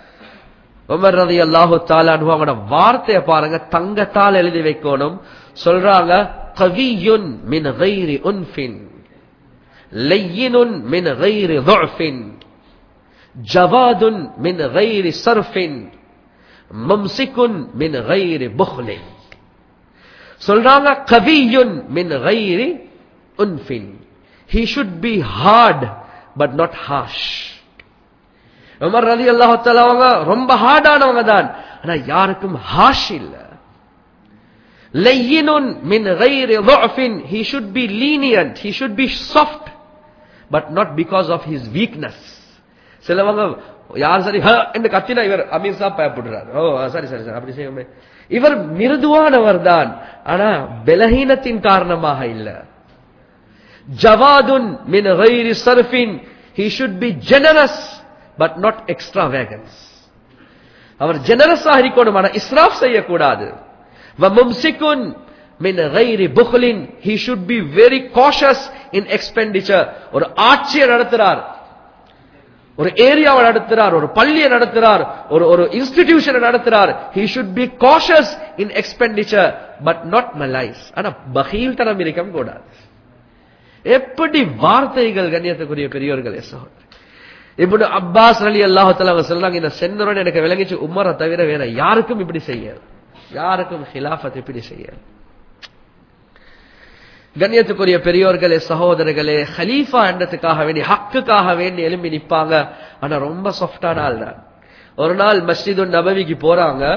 Speaker 1: உமர் ரலியல்லாஹு தஆலா அவங்களோட வார்த்தையை பாருங்க, தங்கத்தால் எழுதி வைக்கணும். சொல்றாங்க, கவியுன் மின் கைரி உன்ஃபின், லையினுன் மின் கைரி ضعஃபின், ஜவாதுன் மின் கைரி சர்ஃபின், மம்சிகுன் மின் கைரி புக்லின். சொல்றாங்க, கவியுன் மின் கைரி உன்ஃபின், he should be hard but not harsh. Umar ரலியல்லாஹு தஆலா அவங்க ரொம்ப ஹார்டானவங்க தான், ஆனா யாருக்கும் ஹார்ஷ் இல்ல. லையினுன் மின் கைரி ضعஃபின், he should be lenient, he should be soft but not because of his weakness. சிலவங்க யார் சரி என்று கத்தினா இவர் அமீர் சாப் பயப்படுறார், ஓ சரி சரி சரி அப்படி செய்யுமே. இவர் மிருதுவானவர் தான், ஆனா பலஹீனத்தின் காரணமாக இல்ல. ஜவாதுன் மின் கைரி சர்ஃபின், he should be generous but not extravagance. அவர் ஜெனரஸாக இருக்கணும், ஆனா இஸ்ராஃப் செய்யக்கூடாது. வமும்சிகுன் மின் கைரி புக்லின், he should be very cautious in expenditure. ஒரு ஆட்சியை நடத்துறார், ஒரு ஏரியாவை நடத்துறார், ஒரு பள்ளியை நடத்துறார், ஒரு ஒரு இன்ஸ்டிடியூஷனை நடத்துறார், he should be cautious in expenditure but not malice. ஆனா பகீல் தனம் இருக்க கூடாது. எப்படி வார்த்தைகள் கண்ணியத்துக்குரிய பெரியோர்களே சகோதரர். இப்னு அப்பாஸ் ரலியல்லாஹு தஆலா சொல்றாங்க, இந்த சென்னரோட எனக்கு விளங்கிச்சு, உமரை தவிர வேற யாருக்கும் இப்படி செய்யல, யாருக்கும் ஹிலாஃபத் இப்படி செய்யல. கண்ணியத்துக்குரிய பெரியோர்களே சகோதரர்களே, ஹலீஃபா என்றதுக்காக வேண்டி ஹக்குக்காக வேண்டி எழும்பி நிற்பாங்க, ஆனா ரொம்ப சாஃப்டான ஆள் தான். ஒரு நாள் மஸ்ஜிது நபவிக்கு போறாங்க,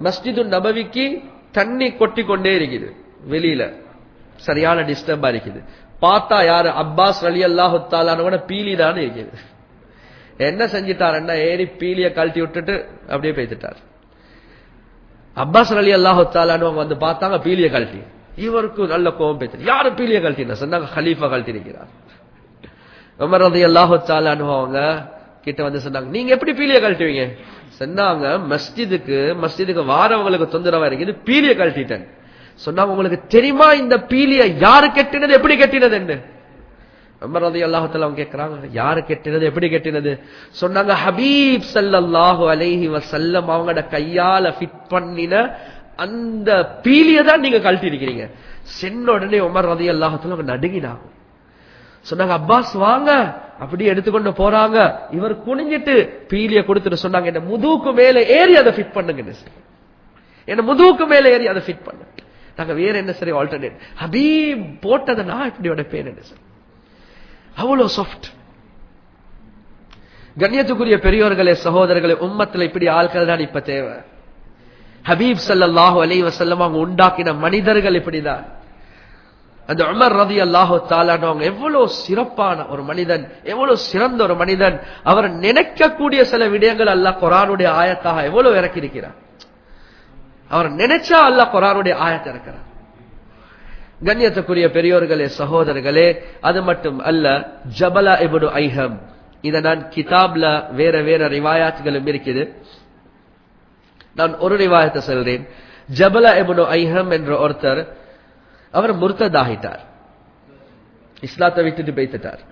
Speaker 1: மஸ்ஜிது நபவிக்கு தண்ணி கொட்டி கொண்டே இருக்குது, வெளியில சரியான டிஸ்டர்பா இருக்குது. பார்த்தா யாரு? அப்பாஸ் ரலியல்லாஹு தஆலாவோட பீலி தான் இருக்குது. என்ன செஞ்சிட்டாருன்னா ஏறி பீலிய கழட்டி விட்டுட்டு அப்படியே பேசிட்டார். அப்பாஸ் ரலியல்லாஹு தஆலானவங்க வந்து பார்த்தாங்க பீலிய கழட்டி. இவருக்கு நல்ல கோபம் பேசிட்டு, யாரு பீலிய கழட்டினா சொன்னாங்க, ஹலீஃபா கழட்டி இருக்கிறார். உமர் ரலியல்லாஹு தஆலானவங்க கிட்ட வந்து சொன்னாங்க, நீங்க எப்படி பீலிய கழட்டுவீங்க? சொன்னாங்க, மஸ்ஜிதுக்கு மஸ்ஜிதுக்கு வாரவங்களுக்கு தொந்தரவா இருக்குது, பீலிய கழட்டிட்டேன். சொன்னாங்க, உங்களுக்கு தெரியுமா இந்த பீலிய யாரு கட்டினது, எப்படி கட்டினது என்று? உமர் ரலியல்லாஹு தஆலா அவங்க கேக்குறாங்க, யாரு கட்டினது, எப்படி கட்டினது? சொன்னாங்க, ஹபீப் ஸல்லல்லாஹு அலைஹி வஸல்லம் அவங்களோட கையால ஃபிட் பண்ணின அந்த பீலிய தான் நீங்க கழட்டி இருக்கிறீங்க. சென்ன உடனே உமர் ரலியல்லாஹு தஆலா அவங்க நடுங்கினாங்க. சொன்னாங்க, அப்பாஸ் வாங்க. அப்படி எடுத்துக்கொண்டு போறாங்க. இவர் குனிஞ்சிட்டு பீலிய கொடுத்துட்டு சொன்னாங்க, என்ன முதுகுக்கு மேல ஏறி அதை ஃபிட் பண்ணுங்க, என்ன முதுகுக்கு மேல ஏறி அதை ஃபிட் பண்ணு. நாங்க வேற என்ன சரி ஆல்டர்னேட், ஹபீப் போட்டதை நான் இப்படி உடைப்பேன் என்ன சார், அவ்வளவு சாஃப்ட். கண்ணியத்துக்குரிய பெரியோர்களே, சகோதரர்களே, உம்மத்துல இப்படி ஆட்கள் தான் இப்ப தேவை. ஹபீப் ஸல்லல்லாஹு அலைஹி வஸல்லம் அவங்க உண்டாக்கின மனிதர்கள் இப்படிதான். அந்த உமர் ரலியல்லாஹு தஆலா அவங்க எவ்வளவு சிறப்பான ஒரு மனிதன், எவ்வளவு சிறந்த ஒரு மனிதன். அவர் நினைக்கக்கூடிய சில விடயங்கள் அல்லாஹ் குர்ஆனுடைய ஆயத்தாக எவ்வளவு இறக்கி இருக்கிறார். அவர் நினைச்சா அல்லாஹ் குர்ஆனுடைய ஆயத்தை இறக்கிறார். கண்ணியத்துக்குரிய பெரியோர்களே, சகோதரர்களே, அது மட்டும் அல்ல, ஜபலா இப்னு ஐஹம், இத நான் கிதாப்ல வேற வேற ரிவாயாத்துகளும் இருக்குது. நான் ஒரு ரிவாயத்தை சொல்றேன். ஜபலா இப்னு ஐஹம் என்ற ஒருத்தர், அவர் முர்த்ததாகிட்டார், இஸ்லாத்தை விட்டுட்டு போய்த்தார்.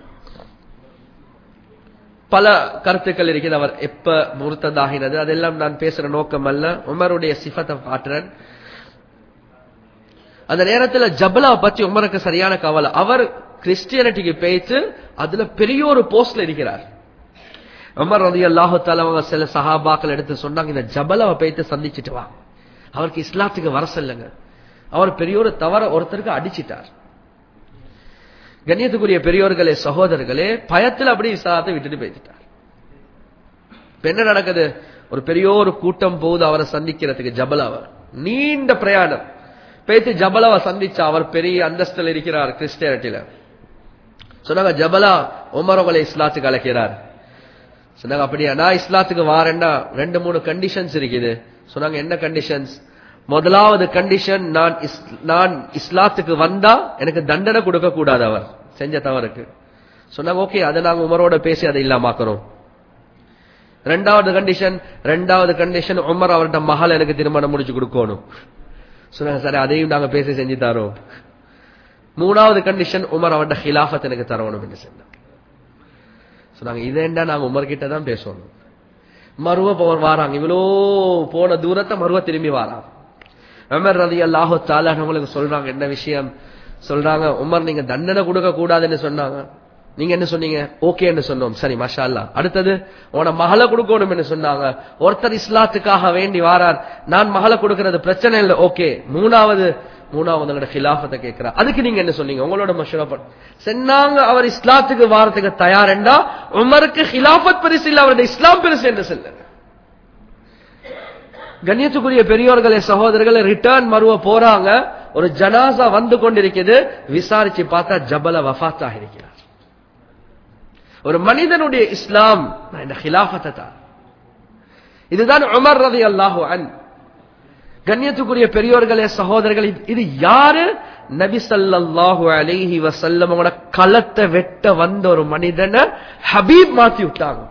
Speaker 1: பல கருத்துக்கள் இருக்குது அவர் எப்ப முர்த்ததாகினது, அதெல்லாம் நான் பேசுற நோக்கம் அல்ல, உமருடைய சிஃபத்தை காட்டுறேன். அந்த நேரத்தில் ஜபலா பத்தி உமருக்கு சரியான கவலை. அவர் கிறிஸ்டியானிட்டிக்கு பேய்த்து அதுல பெரிய ஒரு போஸ்ட்ல இருக்கிறார். உமர் ரலியல்லாஹு தஆலா அவங்க சில சஹாபாக்கள் எடுத்து சொன்னாங்க, இந்த ஜபலாவை பேய்த்து சந்திச்சுட்டு வா, அவருக்கு இஸ்லாத்துக்கு வர சொல்லுங்க. அவர் பெரிய ஒரு தவற ஒருத்தருக்கு அடிச்சிட்டார். கண்ணியத்துக்குரிய பெரியோர்களே, சகோதரர்களே, பயத்தில் அப்படி இஸ்லாத்தை விட்டுட்டு போயிட்டார். என்ன நடக்குது? ஒரு பெரிய ஒரு கூட்டம் போது அவரை சந்திக்கிறதுக்கு ஜபலாவை, நீண்ட பிரயாணம் பேத்து ஜபலாவை சந்திச்சா. அவர் பெரிய அந்தஸ்தில் இருக்கிறார் கிறிஸ்டியானிட்டியில. சொன்னாங்க, ஜபலா உமர் அவங்களை இஸ்லாத்துக்கு அழைக்கிறார். சொன்னாங்க, அப்படியா, நான் இஸ்லாத்துக்கு வாரேன்னா ரெண்டு மூணு கண்டிஷன்ஸ் இருக்குது. சொன்னாங்க, என்ன கண்டிஷன்ஸ்? முதலாவது கண்டிஷன், நான் நான் இஸ்லாத்துக்கு வந்தா எனக்கு தண்டனை கொடுக்க கூடாது அவர் செஞ்ச தவறுக்கு. சொன்னாங்க, ஓகே, அதை நாங்க உமரோட பேசி அதை இல்லாமக்கிறோம். ரெண்டாவது கண்டிஷன் ரெண்டாவது கண்டிஷன் உமர் அவர்கிட்ட மகள் எனக்கு திருமணம் முடிச்சு கொடுக்கணும். சொன்னாங்க, சரி, அதையும் நாங்க பேசி செஞ்சு தரோம். மூணாவது கண்டிஷன், உமர் அவர்கிட்ட ஹிலாஃபத் எனக்கு தரணும் என்று சொன்னாங்க. சொன்னாங்க, இதேண்டா நாங்க உமர் கிட்ட தான் பேசணும். மருவ பவர் வாராங்க, இவ்வளோ போன தூரத்தை மருவ திரும்பி வாராங்க. உமர் ரலியல்லாஹு தஆலா உங்களுக்கு சொல்றாங்க, என்ன விஷயம்? சொல்றாங்க, உமர் நீங்க தண்டனை கொடுக்க கூடாதுன்னு சொன்னாங்க. நீங்க என்ன சொன்னீங்க? ஓகே என்று சொன்னோம். சரி, மாஷா அல்லாஹ். அடுத்தது, உன மகளை கொடுக்கணும் என்று சொன்னாங்க. ஒருத்தர் இஸ்லாத்துக்காக வேண்டி வாரார், நான் மகளை கொடுக்கிறது பிரச்சனை இல்லை, ஓகே. மூணாவது மூணாவது ஹிலாஃபத்தை கேட்கிறார், அதுக்கு நீங்க என்ன சொன்னீங்க? உங்களோட மஷூரா சொன்னாங்க. அவர் இஸ்லாத்துக்கு வாரத்துக்கு தயாரெண்டா உமருக்கு ஹிலாஃபத் பெருசு இல்லை, அவருடைய இஸ்லாம் பெருசு என்று சொல்லுங்க. கண்ணியத்துக்குரிய பெரியோர்களே, சகோதரர்களை, ரிட்டர்ன் மருவ போறாங்க. ஒரு ஜனாசா வந்து கொண்டிருக்கிறது. விசாரிச்சு பார்த்தா ஜபல வஃபாத்தாக இருக்கிறார். ஒரு மனிதனுடைய இஸ்லாம் இந்த ஹிலாஃபத்தை தான். இதுதான் உமர் ரலியல்லாஹு அன்ஹு. கண்ணியத்துக்குரிய பெரியோர்களே, சகோதரர்களே, இது யாரு? நபி ஸல்லல்லாஹு அலைஹி வஸல்லம் களத்தை வெட்ட வந்த ஒரு மனிதனை ஹபீப் மாத்தி விட்டாங்க.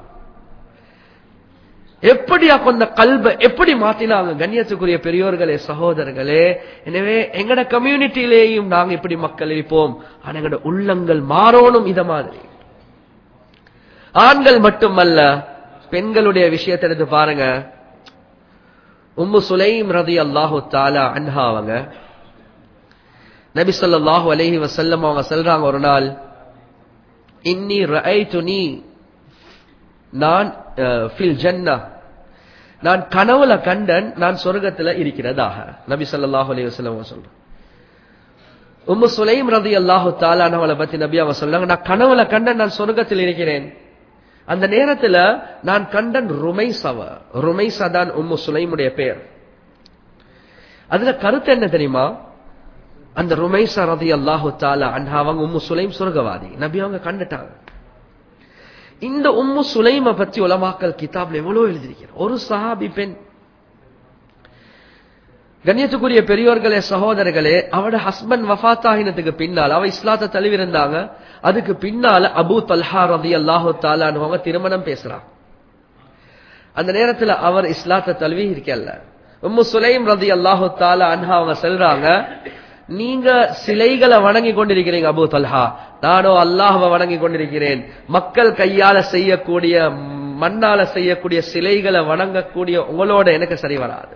Speaker 1: எப்படியா கொண்ட கல்ப எப்படி மாத்தினாங்க? கண்ணியத்துக்குரிய பெரியோர்களே, சகோதரர்களே, எனவே எங்கட கம்யூனிட்டியிலேயும் நாங்க இப்படி மக்கள் இருப்போம். ஆனா எங்கட உள்ளங்கள் மாறணும். இத மாதிரி ஆண்கள் மட்டுமல்ல, பெண்களுடைய விஷயத்தை எடுத்து பாருங்க. உம்மு சுலைம் ரலியல்லாஹு தஆலா அன்ஹா அவங்க நபி ஸல்லல்லாஹு அலைஹி வஸல்லம் அவங்க சொல்றாங்க, ஒரு நாள், இன்னி ரஅய்துனி, நான் ஃபில் ஜன்னah, நான் கனவுல கண்டன் நான் சொர்க்கத்துல இருக்கிறதாக நபி ஸல்லல்லாஹு அலைஹி வஸல்லம் சொல்றாங்க. உம்மு சுலைம் ரலியல்லாஹு தஆலா அன்ஹாவை பத்தி நபி அவங்க சொல்றாங்க, நான் கனவுல கண்டன் நான் சொர்க்கத்தில் இருக்கிறேன். அந்த நேரத்துல நான் கண்டன் ருமைசாவ. ருமைசா தான் உம்மு சுலைமுடைய பெயர். அதுல கருத்து என்ன தெரியுமா? அந்த ருமைஸா ரலியல்லாஹு தஆலா அன்ஹா அவங்க உம்மு சுலைம் சொர்க்கவாதி நபி அவங்க கண்டுட்டாங்க. இந்த உம்மு சுலைம பத்தி உலமாக்கள் கிதாப்ல எவ்வளவு எழுதியிருக்கிறார். ஒரு சஹாபி பெண். கண்ணியத்துக்குரிய பெரியோர்களே, சகோதரர்களே, அவட ஹஸ்பண்ட் வஃபாத்தாகினதுக்கு பின்னால் அவ இஸ்லாத்தை தழுவிருந்தாங்க. அதுக்கு பின்னால அபூ தல்ஹா ரலியல்லாஹு தஆலா அன்ஹு திருமணம் பேசுறாங்க. அந்த நேரத்தில் அவர் இஸ்லாத்தை தழுவி இருக்கல்ல. உம்மு சுலைம் ரலியல்லாஹு தஆலா அன்ஹா அவங்க சொல்றாங்க, நீங்க சிலைகளை வணங்கி கொண்டிருக்கிறீங்க அபூ தல்ஹா, நானோ அல்லாஹ்வை வணங்கி கொண்டிருக்கிறேன். மக்கள் கையால செய்யக்கூடிய மண்ணால செய்யக்கூடிய சிலைகளை வணங்கக்கூடிய உங்களோட எனக்கு சரி வராது.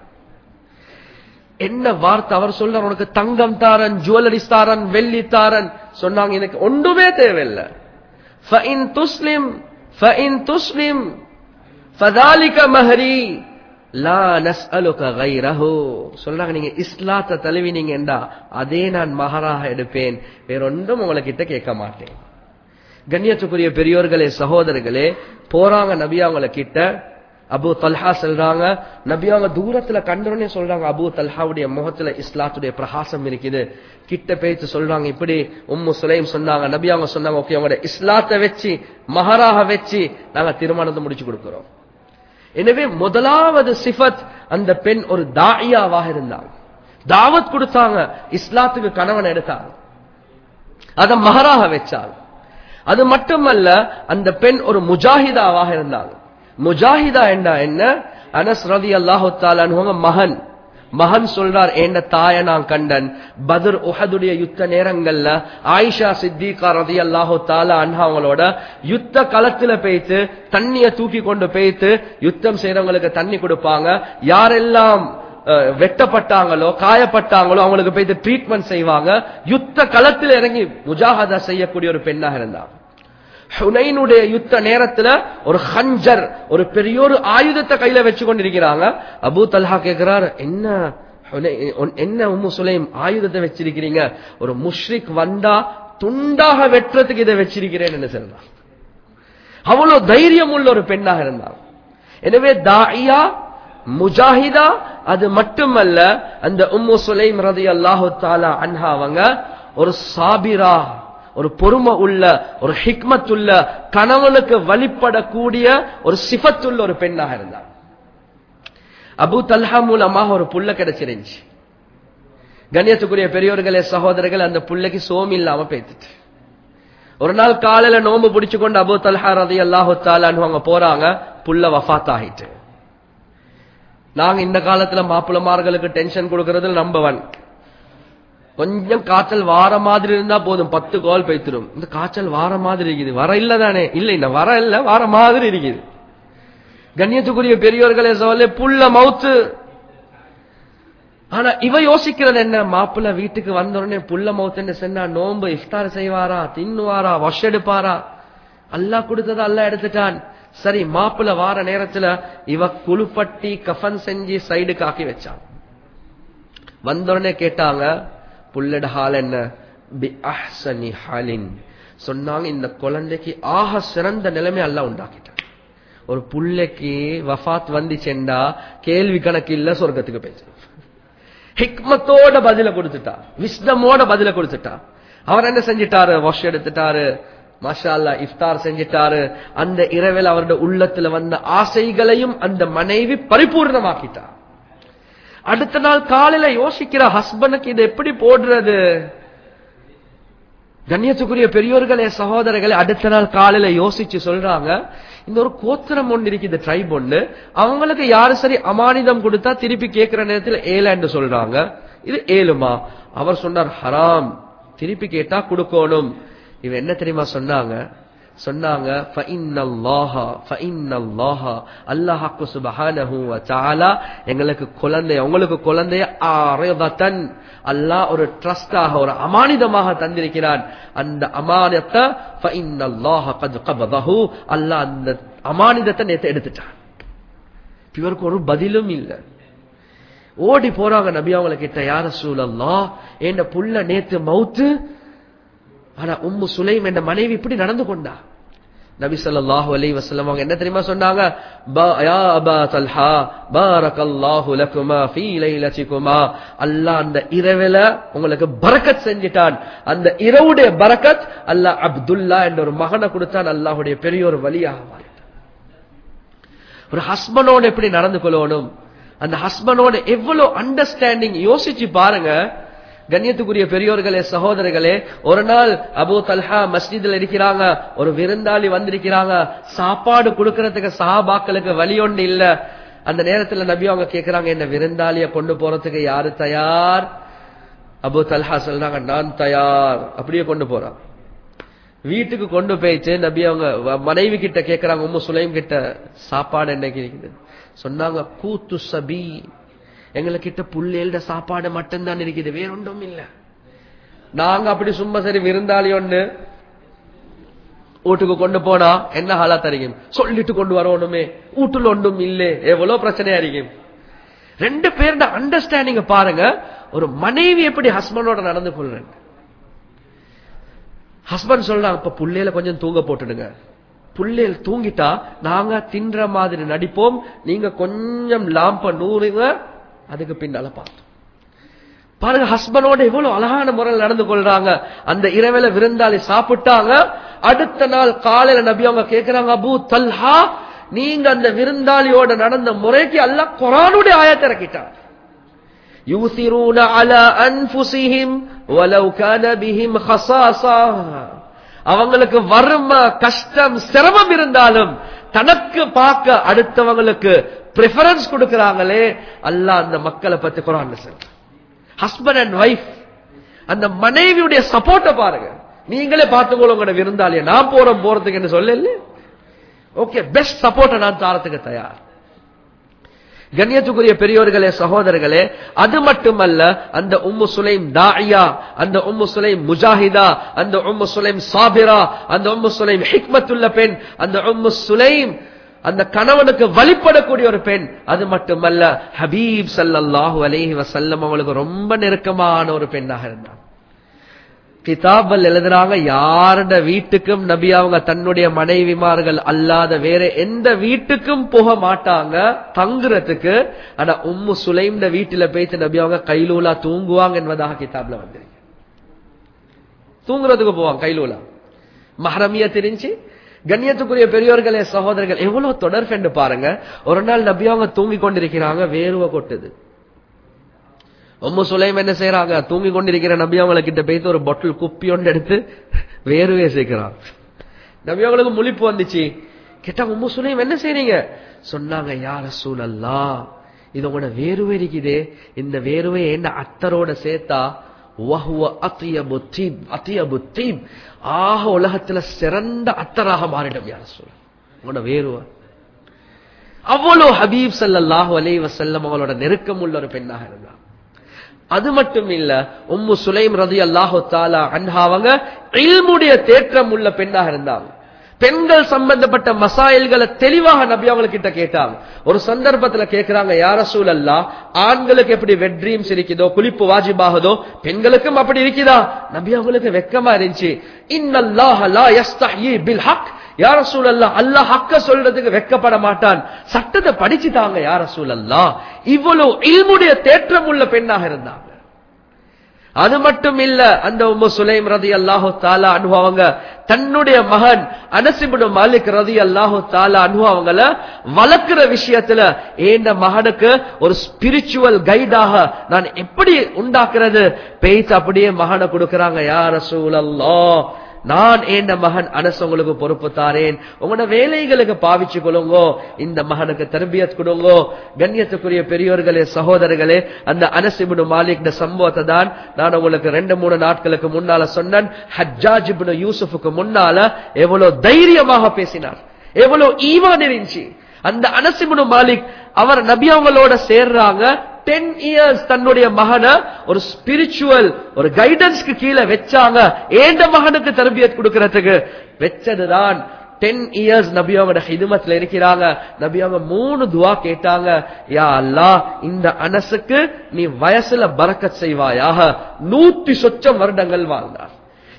Speaker 1: என்ன வார்த்தை அவர் சொல்றார், உனக்கு தங்கம் தாரன், ஜுவல்லரிஸ் தாரன், வெள்ளி தாரன் சொன்னாங்க, எனக்கு ஒன்றுமே தேவையில்லை. ஃபஇன் துஸ்லிம் ஃபஇன் துஸ்லிம் ஃபதாலிக மஹரி லா நஸ்அலுக கைரஹு. சொல்றாங்க, நீங்க இஸ்லாத்தை தழுவினீங்கடா அதே நான் மஹராக எடுப்பேன், வேற ஒன்றும் உங்ககிட்ட கேட்க மாட்டேன். கண்ணியத்துக்குரிய பெரியோர்களே, சகோதரர்களே, போறாங்க நபி அவங்கள கிட்ட. அபூ தல்ஹா சொல்றாங்க, நபி அவங்க தூரத்துல கண்டோடனே சொல்றாங்க, அபூ தல்ஹாவுடைய முகத்துல இஸ்லாத்துடைய பிரகாசம் இருக்குது. கிட்ட பேச்சு சொல்றாங்க, இப்படி உம்மு சுலைம் சொன்னாங்க. நபி அவங்க சொன்னாங்க, ஓகே, அவங்களோட இஸ்லாத்தை வச்சு மஹராக வச்சு நாங்க திருமணத்தை முடிச்சு கொடுக்கிறோம். எனவே முதலாவது சிஃபத், அந்த பெண் ஒரு தாயியாவாக இருந்தாங்க, தாவத் கொடுத்தாங்க, இஸ்லாத்துக்கு கணவன் எடுத்தாங்க, அத மஹராக வச்சாங்க. அது மட்டுமல்ல, அந்த பெண் ஒரு முஜாஹிதாவாக இருந்தாங்க. முஜாஹிதா என்றா என்ன? அனஸ் ரலியல்லாஹு தஆலா அன்ஹு மகன் மகன் சொல்றார், என்ற தாய நான் கண்டன் பத்ர் உஹதுடைய யுத்த நேரங்கள்ல ஆயிஷா சித்திகா ரலியல்லாஹு தஆலா அன்ஹா அவங்களோட யுத்த களத்துல போயிட்டு தண்ணிய தூக்கி கொண்டு போயிட்டு யுத்தம் செய்யறவங்களுக்கு தண்ணி கொடுப்பாங்க. யாரெல்லாம் வெட்டப்பட்டாங்களோ காயப்பட்டாங்களோ அவங்களுக்கு போயிட்டு ட்ரீட்மெண்ட் செய்வாங்க. யுத்த களத்தில் இறங்கி முஜாஹதா செய்யக்கூடிய ஒரு பெண்ணாக இருந்தாங்க. ஹுனைனுடைய யுத்த நேரத்துல ஒரு ஹஞ்சர், ஒரு பெரிய ஒரு ஆயுதத்தை கையில வச்சு கொண்டிருக்கிறாங்க. அபூ தல்ஹா கேட்கிறார், என்ன என்ன உம்மு சுலைம் ஆயுதத்தை வச்சிருக்கிறீங்க? ஒரு முஷ்ரிக் வந்தா துண்டாக வெட்டுறதுக்கு இதை வச்சிருக்கிறேன்னு சொல்றாங்க. அவ்வளவு தைரியம் உள்ள ஒரு பெண்ணாக இருந்தாங்க. எனவே தாயியா, முஜாஹிதா, அது மட்டுமல்ல, அந்த உம்மு சுலைம் ரலியல்லாஹு தஆலா அன்ஹா அவங்க ஒரு சாபிரா, ஒரு பொறுமை உள்ள, ஒரு ஹிக்மத் உள்ள, கணவனுக்கு வழிபடக்கூடிய ஒரு சிஃபத்துள்ள ஒரு பெண்ணாக இருந்தார். அபூ தல்ஹா மூலமாக ஒரு புள்ள கிடைச்சிருந்துச்சு. கண்ணியத்துக்குரிய பெரியோர்களே, சகோதரர்கள், அந்த புள்ளைக்கு சோம் இல்லாம பேத்துட்டு ஒரு நாள் காலையில நோம்பு பிடிச்சு கொண்டு அபூ தல்ஹா ரலியல்லாஹு தஆலா அன்ஹு அவங்க போறாங்க. புள்ள வஃபாத் ஆகிட்டு. நாங்க இந்த காலத்துல மாப்பிளமார்களுக்கு டென்ஷன் கொடுக்கறதுல நம்பர் ஒன். கொஞ்சம் காய்ச்சல் வார மாதிரி இருந்தா போதும், பத்து கால் பேத்துரும். இந்த காய்ச்சல் வார மாதிரி இருக்குது, வர இல்ல தானே? இல்ல, இந்த வர இல்ல, வார மாதிரி இருக்குது. கண்ணியத்துக்குரிய பெரியோர்களே, சொல்ல புள்ள மவுத்து. ஆனா இவ யோசிக்கிறது என்ன? மாப்பிள்ள வீட்டுக்கு வந்த உடனே புள்ள மவுத்துன்னு சொன்னா நோம்பு இஃப்தார் செய்வாரா, தின்னுவாரா, வாஷ் எடுப்பாரா? அல்லாஹ் கொடுத்ததா அல்லாஹ் எடுத்துட்டான். சரி, மாப்பிள்ள வார நேரத்துல இவ குழுப்பட்டி கஃபன் செஞ்சு சைடுக்கு ஆக்கி வச்சான். வந்த உடனே கேட்டாங்க, புள்ளட ஹால் என்ன? பி அஹ்சனி ஹாலின். சொன்னாங்க, இந்த குழந்தைக்கு ஆக சிறந்த நிலைமை அல்லாஹ் உண்டாக்கிட்டான். ஒரு புள்ளைக்கு வஃபாத் வந்துச்சேண்டா கேள்வி கணக்கு இல்ல, சொர்க்கத்துக்கு பேச்சு. ஹிக்மத்தோட பதில கொடுத்துட்டா, விஸ்டமோட பதில கொடுத்துட்டா. அவர் என்ன செஞ்சிட்டாரு? வாஷ் எடுத்துட்டாரு, மாஷா அல்லாஹ் இஃப்தார் செஞ்சிட்டாரு. அந்த இரவில் அவருடைய உள்ளத்துல வந்த ஆசைகளையும் அந்த மனைவி பரிபூர்ணமாக்கிட்டா. அடுத்த நாள் காலையில யோசிக்கிற ஹஸ்பண்டுக்கு இது எப்படி போடுறது? கண்ணியத்துக்குரிய பெரியோர்களே, சகோதரர்களே, அடுத்த நாள் காலையில யோசிச்சு சொல்றாங்க, இந்த ஒரு கோத்திரம் ஒன்று இருக்குது, ட்ரைப் ஒன்று, அவங்களுக்கு யாரு சரி அமானிதம் கொடுத்தா திருப்பி கேட்கிற நேரத்தில் ஏழு சொல்றாங்க. இது ஏழுமா? அவர் சொன்னார், ஹராம், திருப்பி கேட்டா கொடுக்கணும். இவ என்ன தெரியுமா சொன்னாங்க? சொன்னாங்க, அல்லாஹ் சுப்ஹானஹு வ தஆலா எங்களுக்கு குழந்தை, உங்களுக்கு குழந்தைய ஆரிதத்தன் அல்லாஹ் ஒரு ட்ரஸ்டாக, ஒரு அமானிதமாக தந்திருக்கிறான். அந்த அமானிதத்தை ஃபஇன்னல்லாஹ கத் கபதஹு, அல்லாஹ் அந்த அமானிதத்தை நேத்து எடுத்துட்டான். இவருக்கு ஒரு பதிலும் இல்லை. ஓடி போறாங்க நபி அவங்கள கிட்ட, யா ரசூலல்லாஹ், என்ற புள்ள நேத்து மௌத்து, ஆனா உம்மு சுலைம் என்ற மனைவி இப்படி நடந்து கொண்டா. நபி ஸல்லல்லாஹு அலைஹி வஸல்லம் அவங்க என்ன தெரியுமா சொன்னாங்க? யா அபா தல்ஹா பாரக்கல்லாஹு லகுமா ஃபீ லைலத்திகுமா. அல்லாஹ் அந்த இரவில உங்களுக்கு பரக்கத் செஞ்சிட்டான். அந்த இரவுடைய பரக்கத் அல்லாஹ் அப்துல்லா என்ற ஒரு மகனை கொடுத்தான். அல்லாஹ்வுடைய பெரிய ஒரு வலியாக மாறிட்டான். ஒரு ஹஸ்பண்டோட எப்படி நடந்து கொள்ளணும், அந்த ஹஸ்பண்டோட எவ்வளவு அண்டர்ஸ்டாண்டிங் யோசிச்சு பாருங்க. கண்ணியத்துக்குரிய பெரியோர்களே, சகோதரர்களே, ஒரு நாள் அபூ தல்ஹா மஸ்ஜித்ல இருக்கிறாங்க. ஒரு விருந்தாளி வந்திருக்கிறாங்க. சாப்பாடு கொடுக்கறதுக்கு சஹாபாக்களுக்கு வழி ஒன்று இல்ல. அந்த நேரத்துல நபி அவங்க கேட்கிறாங்க, என்ன விருந்தாளிய கொண்டு போறதுக்கு யாரு தயார்? அபூ தல்ஹா சொல்றாங்க, நான் தயார். அப்படியே கொண்டு போறாங்க. வீட்டுக்கு கொண்டு போயிட்டு நபி அவங்க மனைவி கிட்ட கேட்கிறாங்க, உம்மு சுலைம் கிட்ட, சாப்பாடு என்னைக்கு இருக்குது? சொன்னாங்க, கூத்து சபி, எங்ககிட்ட புள்ளேல்ட சாப்பாடு மட்டும்தான் இருக்குது, வேற ஒன்றும் இல்ல. நாங்க அப்படி சும்மா சரி விருந்தாளி ஒண்ணு வீட்டுக்கு கொண்டு போனா என்ன ஹாலா தரிக்கும், சொல்லிட்டு கொண்டு வரணுமே, வீட்டுல ஒன்றும் இல்லே, எவ்வளவு பிரச்சனையா இருக்கும். ரெண்டு பேருட அண்டர்ஸ்டாண்டிங் பாருங்க. ஒரு மனைவி எப்படி ஹஸ்பண்டோட நடந்து கொள்றேன். ஹஸ்பண்ட் சொல்றாங்க, இப்ப புள்ளையில கொஞ்சம் தூங்க போட்டுடுங்க. புள்ளையில் தூங்கிட்டா நாங்க தின்ற மாதிரி நடிப்போம், நீங்க கொஞ்சம் லாம்ப நூறுங்க, அதுக்கு பின்னால பார்த்தோம். பாருங்க ஹஸ்பண்டோட எவ்வளவு அழகான முறையில் நடந்து கொள்றாங்க. அந்த இரவில விருந்தாளி சாப்பிட்டாங்க. அடுத்த நாள் காலையில நபி அவங்க கேட்கிறாங்க, அபூ தல்ஹா, நீங்க அந்த விருந்தாளியோட நடந்த முறைக்கு அல்லாஹ் குர்ஆனுடைய ஆயத்தை இறக்கிட்டார். யூசிரூன அலா அன்ஃபுஸிஹிம் வலவ் கான பிஹிம் ஹஸாஸா. அவங்களுக்கு வறுமை, கஷ்டம், சிரமம் இருந்தாலும் தனக்கு பார்க்க அடுத்தவங்களுக்கு பிரெஃபரன்ஸ் கொடுக்கிறாங்களே, அல்லாஹ் அந்த மக்களை பத்தி குர்ஆன்ல சொல்றான். ஹஸ்பண்ட் அண்ட் வைஃப், அந்த மனைவியுடைய சப்போர்ட்ட பாருங்க. நீங்களே பார்த்துக்கொள்ள உங்களோட விருந்தாளிய, நான் போறேன் போறதுக்கு என்ன சொல்லல, ஓகே, பெஸ்ட் சப்போர்ட்டை நான் தாரத்துக்கு தயார். கண்ணியத்துக்குரிய பெரியோர்களே, சகோதரர்களே, அது மட்டுமல்ல, அந்த உம்மு சுலைம் தாஇயா, அந்த உம்மு சுலைம் முஜாஹிதா, அந்த உம்மு சுலைம் சாபிரா, அந்த உம்மு சுலைம் ஹிக்மத்துள்ள பெண், அந்த உம்மு சுலைம் அந்த கணவனுக்கு வழிபடக்கூடிய ஒரு பெண். அது மட்டுமல்ல, ஹபீப் ஸல்லல்லாஹு அலைஹி வஸல்லம் அவங்களுக்கு ரொம்ப நெருக்கமான ஒரு பெண்ணாக இருந்தார். கிதாபல் எழுதுறாங்க, யாருடைய வீட்டுக்கும் நபி அவங்க தன்னுடைய மனைவிமார்கள் அல்லாத வேற எந்த வீட்டுக்கும் போக மாட்டாங்க தங்குறதுக்கு. ஆனா உம்மு சுலைம்ட வீட்டுல போயிட்டு நபி அவங்க கைலூலா தூங்குவாங்க என்பதாக கிதாப்ல வந்திருக்கு. தூங்குறதுக்கு போவாங்க கைலூலா, மஹரமியா தெரிஞ்சு. கண்ணியத்துக்குரிய பெரியோர்களே, சகோதரர்கள், எவ்வளவு தொடர்பு பாருங்க. ஒரு நாள் நபி அவங்க தூங்கி கொண்டிருக்கிறாங்க, வேர்வை கொட்டுது. உம்மு சுலைம் என்ன செய்யறாங்க, தூங்கி கொண்டிருக்கிற நபி அவங்கள கிட்ட போயிட்டு ஒரு பாட்டில் குப்பி ஒன்று எடுத்து வேர்வையை சேர்க்கிறாங்க. நபி அவங்களுக்கு முழிப்பு வந்துச்சு. கேட்டா, உம்மு சுலைம் என்ன செய்றீங்க? சொன்னாங்க, யா ரசூலல்லாஹ், இது உங்களோட வேர்வை இருக்குதே, இந்த வேர்வை என்ன அத்தரோட சேர்த்தா வஹுவ அத்யபு தீப், அத்யபு தீப், ஆக உலகத்துல சிறந்த அத்தராக மாறிடும் யா ரசூல் உங்களோட வேர்வை. அவ்வளவு ஹபீப் ஸல்லல்லாஹு அலைஹி வஸல்லம் அவங்களோட நெருக்கம் உள்ள ஒரு பெண்ணாக இருந்தார். அது மட்டும் இல்ல, உம்மு சுலைம் ரலியல்லாஹு தஆலா அன்ஹா அவங்க இல்முடைய தேற்றம் உள்ள பெண்ணாக இருந்தாங்க. பெண்கள் சம்பந்தப்பட்ட மசாயில்களை தெளிவாக நபி அவங்க கிட்ட கேட்டாங்க. ஒரு சந்தர்ப்பத்துல கேட்கிறாங்க, யா ரசூலல்லாஹ், ஆண்களுக்கு எப்படி வெட் ட்ரீம்ஸ் இருக்குதோ, குளிப்பு வாஜிபாகுதோ, பெண்களுக்கும் அப்படி இருக்குதா? நபி அவங்களுக்கு வெக்கமா இருந்துச்சு. இன்னல்லாஹ லா யஸ்தஹ்யி பில் ஹக், யா ரசூலல்லாஹ், அல்லாஹ் ஹக்க சொல்றதுக்கு வெக்கப்பட மாட்டான், சட்டத்தை படிச்சுட்டாங்க யா ரசூலல்லாஹ். இவ்வளவு இல்முடைய தேற்றம் உள்ள பெண்ணாக இருந்தாங்க. அது மட்டும் இல்ல, அந்த உம்மு சுலைம் ரலியல்லாஹு தஆலா அன்ஹு அவங்க தன்னுடைய மகன் அனஸ் இப்னு மாலிக் ரலியல்லாஹு தஆலா அன்ஹு அவங்கள வளர்க்கிற விஷயத்துல, ஏண்ட மகனுக்கு ஒரு ஸ்பிரிச்சுவல் கைடாக நான் எப்படி உண்டாக்குறது, பேய்த்து அப்படியே மகனை கொடுக்கறாங்க. யா ரசூலல்லாஹ், நான் ஏண்ட மகன் அனஸ் உங்களுக்கு பொறுப்பு தாரேன், உங்களோட வேலைகளுக்கு பாவிச்சு கொள்ளுங்கோ, இந்த மகனுக்கு தர்பியத் கொடுங்கோ. கண்ணியத்துக்குரிய பெரியோர்களே, சகோதரர்களே, அந்த அனஸ் இப்னு மாலிக் சம்பவத்தை தான் நான் உங்களுக்கு ரெண்டு மூணு நாட்களுக்கு முன்னால சொன்னேன். ஹஜ்ஜாஜ் இப்னு யூசுஃபுக்கு முன்னால எவ்வளவு தைரியமாக பேசினார், எவ்வளவு ஈமான் இருந்துச்சு. அந்த அனஸ் இப்னு மாலிக் அவர் நபி அவங்களோட சேர்றாங்க. டென் இயர்ஸ் தன்னுடைய மகனை ஒரு ஸ்பிரிச்சுவல் ஒரு கைடன்ஸ்க்கு கீழே வச்சாங்க. ஏண்ட மகனுக்கு தர்பியத் கொடுக்கிறதுக்கு வச்சதுதான். டென் இயர்ஸ் நபி அவங்களோட ஹிதுமத்துல இருக்கிறாங்க. நபி அவங்க மூணு துவா கேட்டாங்க. யா அல்லாஹ், இந்த அனஸுக்கு நீ வயசுல பரக்கத் செய்வாயாக. நூத்தி சொச்சம் வருடங்கள் வாழ்ந்தார்.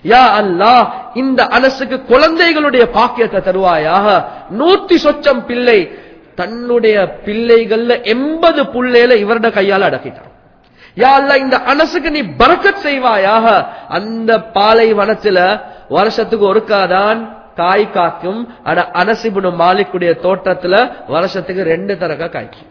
Speaker 1: யா அல்லாஹ் இந்த அனசுக்கு குழந்தைகளுடைய பாக்கியத்தை தருவாயாக. நூத்தி சொச்சம் பிள்ளை, தன்னுடைய பிள்ளைகள்ல எண்பது புள்ளையில இவருடைய கையால அடக்கிட்டான். யா அல்லாஹ் இந்த அனசுக்கு நீ பரக்கத் செய்வாயாக. அந்த பாலைவனத்துல வருஷத்துக்கு ஒருக்காதான் காய் காக்கும். ஆனா அனஸ் இப்னு மாலிக்குடைய தோட்டத்துல வருஷத்துக்கு ரெண்டு தரக்கா காய்க்கும்.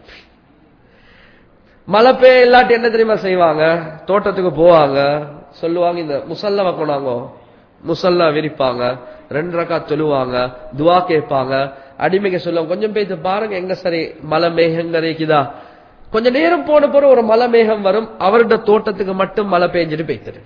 Speaker 1: மழை பெய்ய இல்லாட்டி என்ன தெரியுமா செய்வாங்க? தோட்டத்துக்கு போவாங்க, சொல்லுவாங்க இந்த முசல்லா வைக்கணாங்க, முசல்லா விரிப்பாங்க, ரெண்டு ரக்கா தொழுவாங்க, துவா கேட்பாங்க. அடிமைக்கு சொல்லுவாங்க கொஞ்சம் பேய்த்து பாருங்க எங்க சரி மலை மேகம் இருக்குதா. கொஞ்ச நேரம் போன போற ஒரு மலை மேகம் வரும், அவருடைய தோட்டத்துக்கு மட்டும் மழை பெய்ஞ்சிட்டு பெய்த்துரு.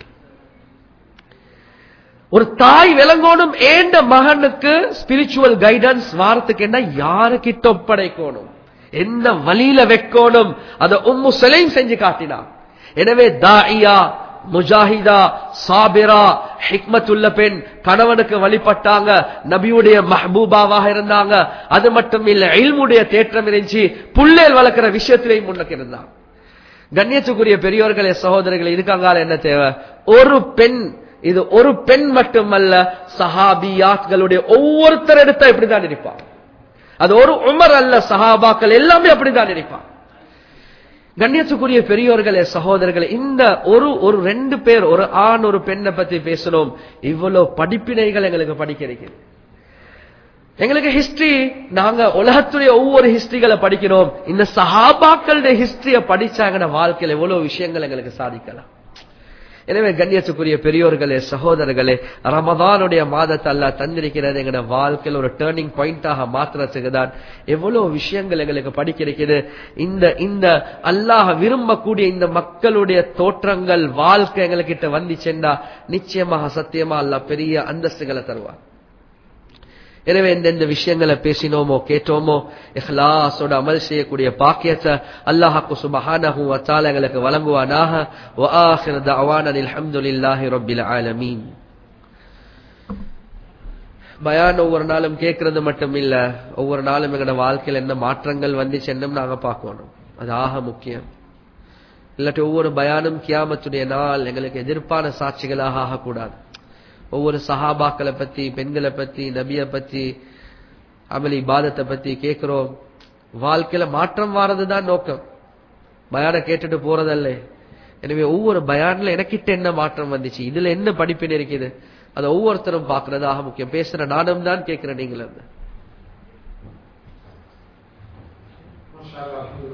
Speaker 1: ஒரு தாய் விளங்கோனும் ஏண்ட மகனுக்கு ஸ்பிரிச்சுவல் கைடன்ஸ் வாரத்துக்கு என்ன யாருக்கிட்ட ஒப்படைக்கணும், எந்த வழியில வைக்கணும், அதை உம்மு சலைம் செஞ்சு காட்டினா. எனவே தாயியா, முஜாஹிதா, சாபிரா, ஹிக்மத்துள்ள பெண், கணவனுக்கு வழிபட்டாங்க, நபியுடைய மஹ்பூபாவாக இருந்தாங்க. அது மட்டும் இல்ல இல்முடைய தேற்றம் இருந்துச்சு, புள்ளேல் வளர்க்கிற விஷயத்திலேயும் முன்னுக்கு இருந்தாங்க. கண்ணியத்துக்குரிய பெரியோர்களே சகோதரர்களே, இதுக்காக என்ன தேவை? ஒரு பெண், இது ஒரு பெண் மட்டுமல்ல, சஹாபியாக்களுடைய ஒவ்வொருத்தர் எடுத்தா இப்படிதான் இருப்பாங்க. அது ஒரு உமர் அல்ல, சஹாபாக்கள் எல்லாமே அப்படிதான் இருப்பாங்க. கண்ணியத்துக்குரிய பெரியோர்களே சகோதரர்களே, இந்த ஒரு ஒரு ரெண்டு பேர், ஒரு ஆண் ஒரு பெண்ணை பத்தி பேசணும். இவ்வளவு படிப்பினைகள் எங்களுக்கு படிக்க இருக்குது. எங்களுக்கு ஹிஸ்டரி, நாங்க உலகத்துடைய ஒவ்வொரு ஹிஸ்டரிகளை படிக்கிறோம். இந்த சஹாபாக்களுடைய ஹிஸ்டரிய படிச்சாங்கன்னா வாழ்க்கையில் எவ்வளவு விஷயங்கள் எங்களுக்கு சாதிக்கலாம். எனவே கண்ணியத்துக்குரிய பெரியோர்களே சகோதரர்களே, ரமதானுடைய மாதத்தை அல்லாஹ் தந்திருக்கிறது எங்களோட வாழ்க்கையில் ஒரு டேர்னிங் பாயிண்டாக மாத்திரத்துக்கு தான். எவ்வளவு விஷயங்கள் எங்களுக்கு படிக்க இருக்குது. இந்த இந்த அல்லாஹ் விரும்பக்கூடிய இந்த மக்களுடைய தோற்றங்கள் வாழ்க்கை எங்ககிட்ட வந்துச்சேண்டா நிச்சயமாக சத்தியமா அல்லாஹ் பெரிய அந்தஸ்துகளை தருவார். எனவே எந்தெந்த விஷயங்களை பேசினோமோ கேட்டோமோ இஹ்லாஸோட அமல் செய்யக்கூடிய பாக்கியத்தை அல்லாஹ் சுப்ஹானஹு வ தஆலா எங்களுக்கு வழங்குவானாக. வ ஆகிரு தஅவானா அல்ஹம்துலில்லாஹி ரப்பில் ஆலமீன். பயான் ஒவ்வொரு நாளும் கேட்கறது மட்டும் இல்ல, ஒவ்வொரு நாளும் எங்களோட வாழ்க்கையில் என்ன மாற்றங்கள் வந்துச்சுன்னு நாங்க பார்க்கணும். அது ஆக முக்கியம். இல்லாட்டி ஒவ்வொரு பயானும் கியாமத்துடைய நாள் எங்களுக்கு எதிர்ப்பான சாட்சிகளாக ஆகக்கூடாது. ஒவ்வொரு சஹாபாக்களை பத்தி, பெண்களை பத்தி, நபியை பத்தி, அமலி இபாதத்தை பத்தி கேட்கிறோம். வாழ்க்கையில மாற்றம் வாரதுதான் நோக்கம், பயான கேட்டுட்டு போறதல்ல. எனவே ஒவ்வொரு பயான்ல எனக்கிட்ட என்ன மாற்றம் வந்துச்சு, இதுல என்ன படிப்பினை இருக்குது, அதை ஒவ்வொருத்தரும் பார்க்கறதாக முக்கியம். பேசுற நானும் தான் கேட்கிறேன், நீங்களும்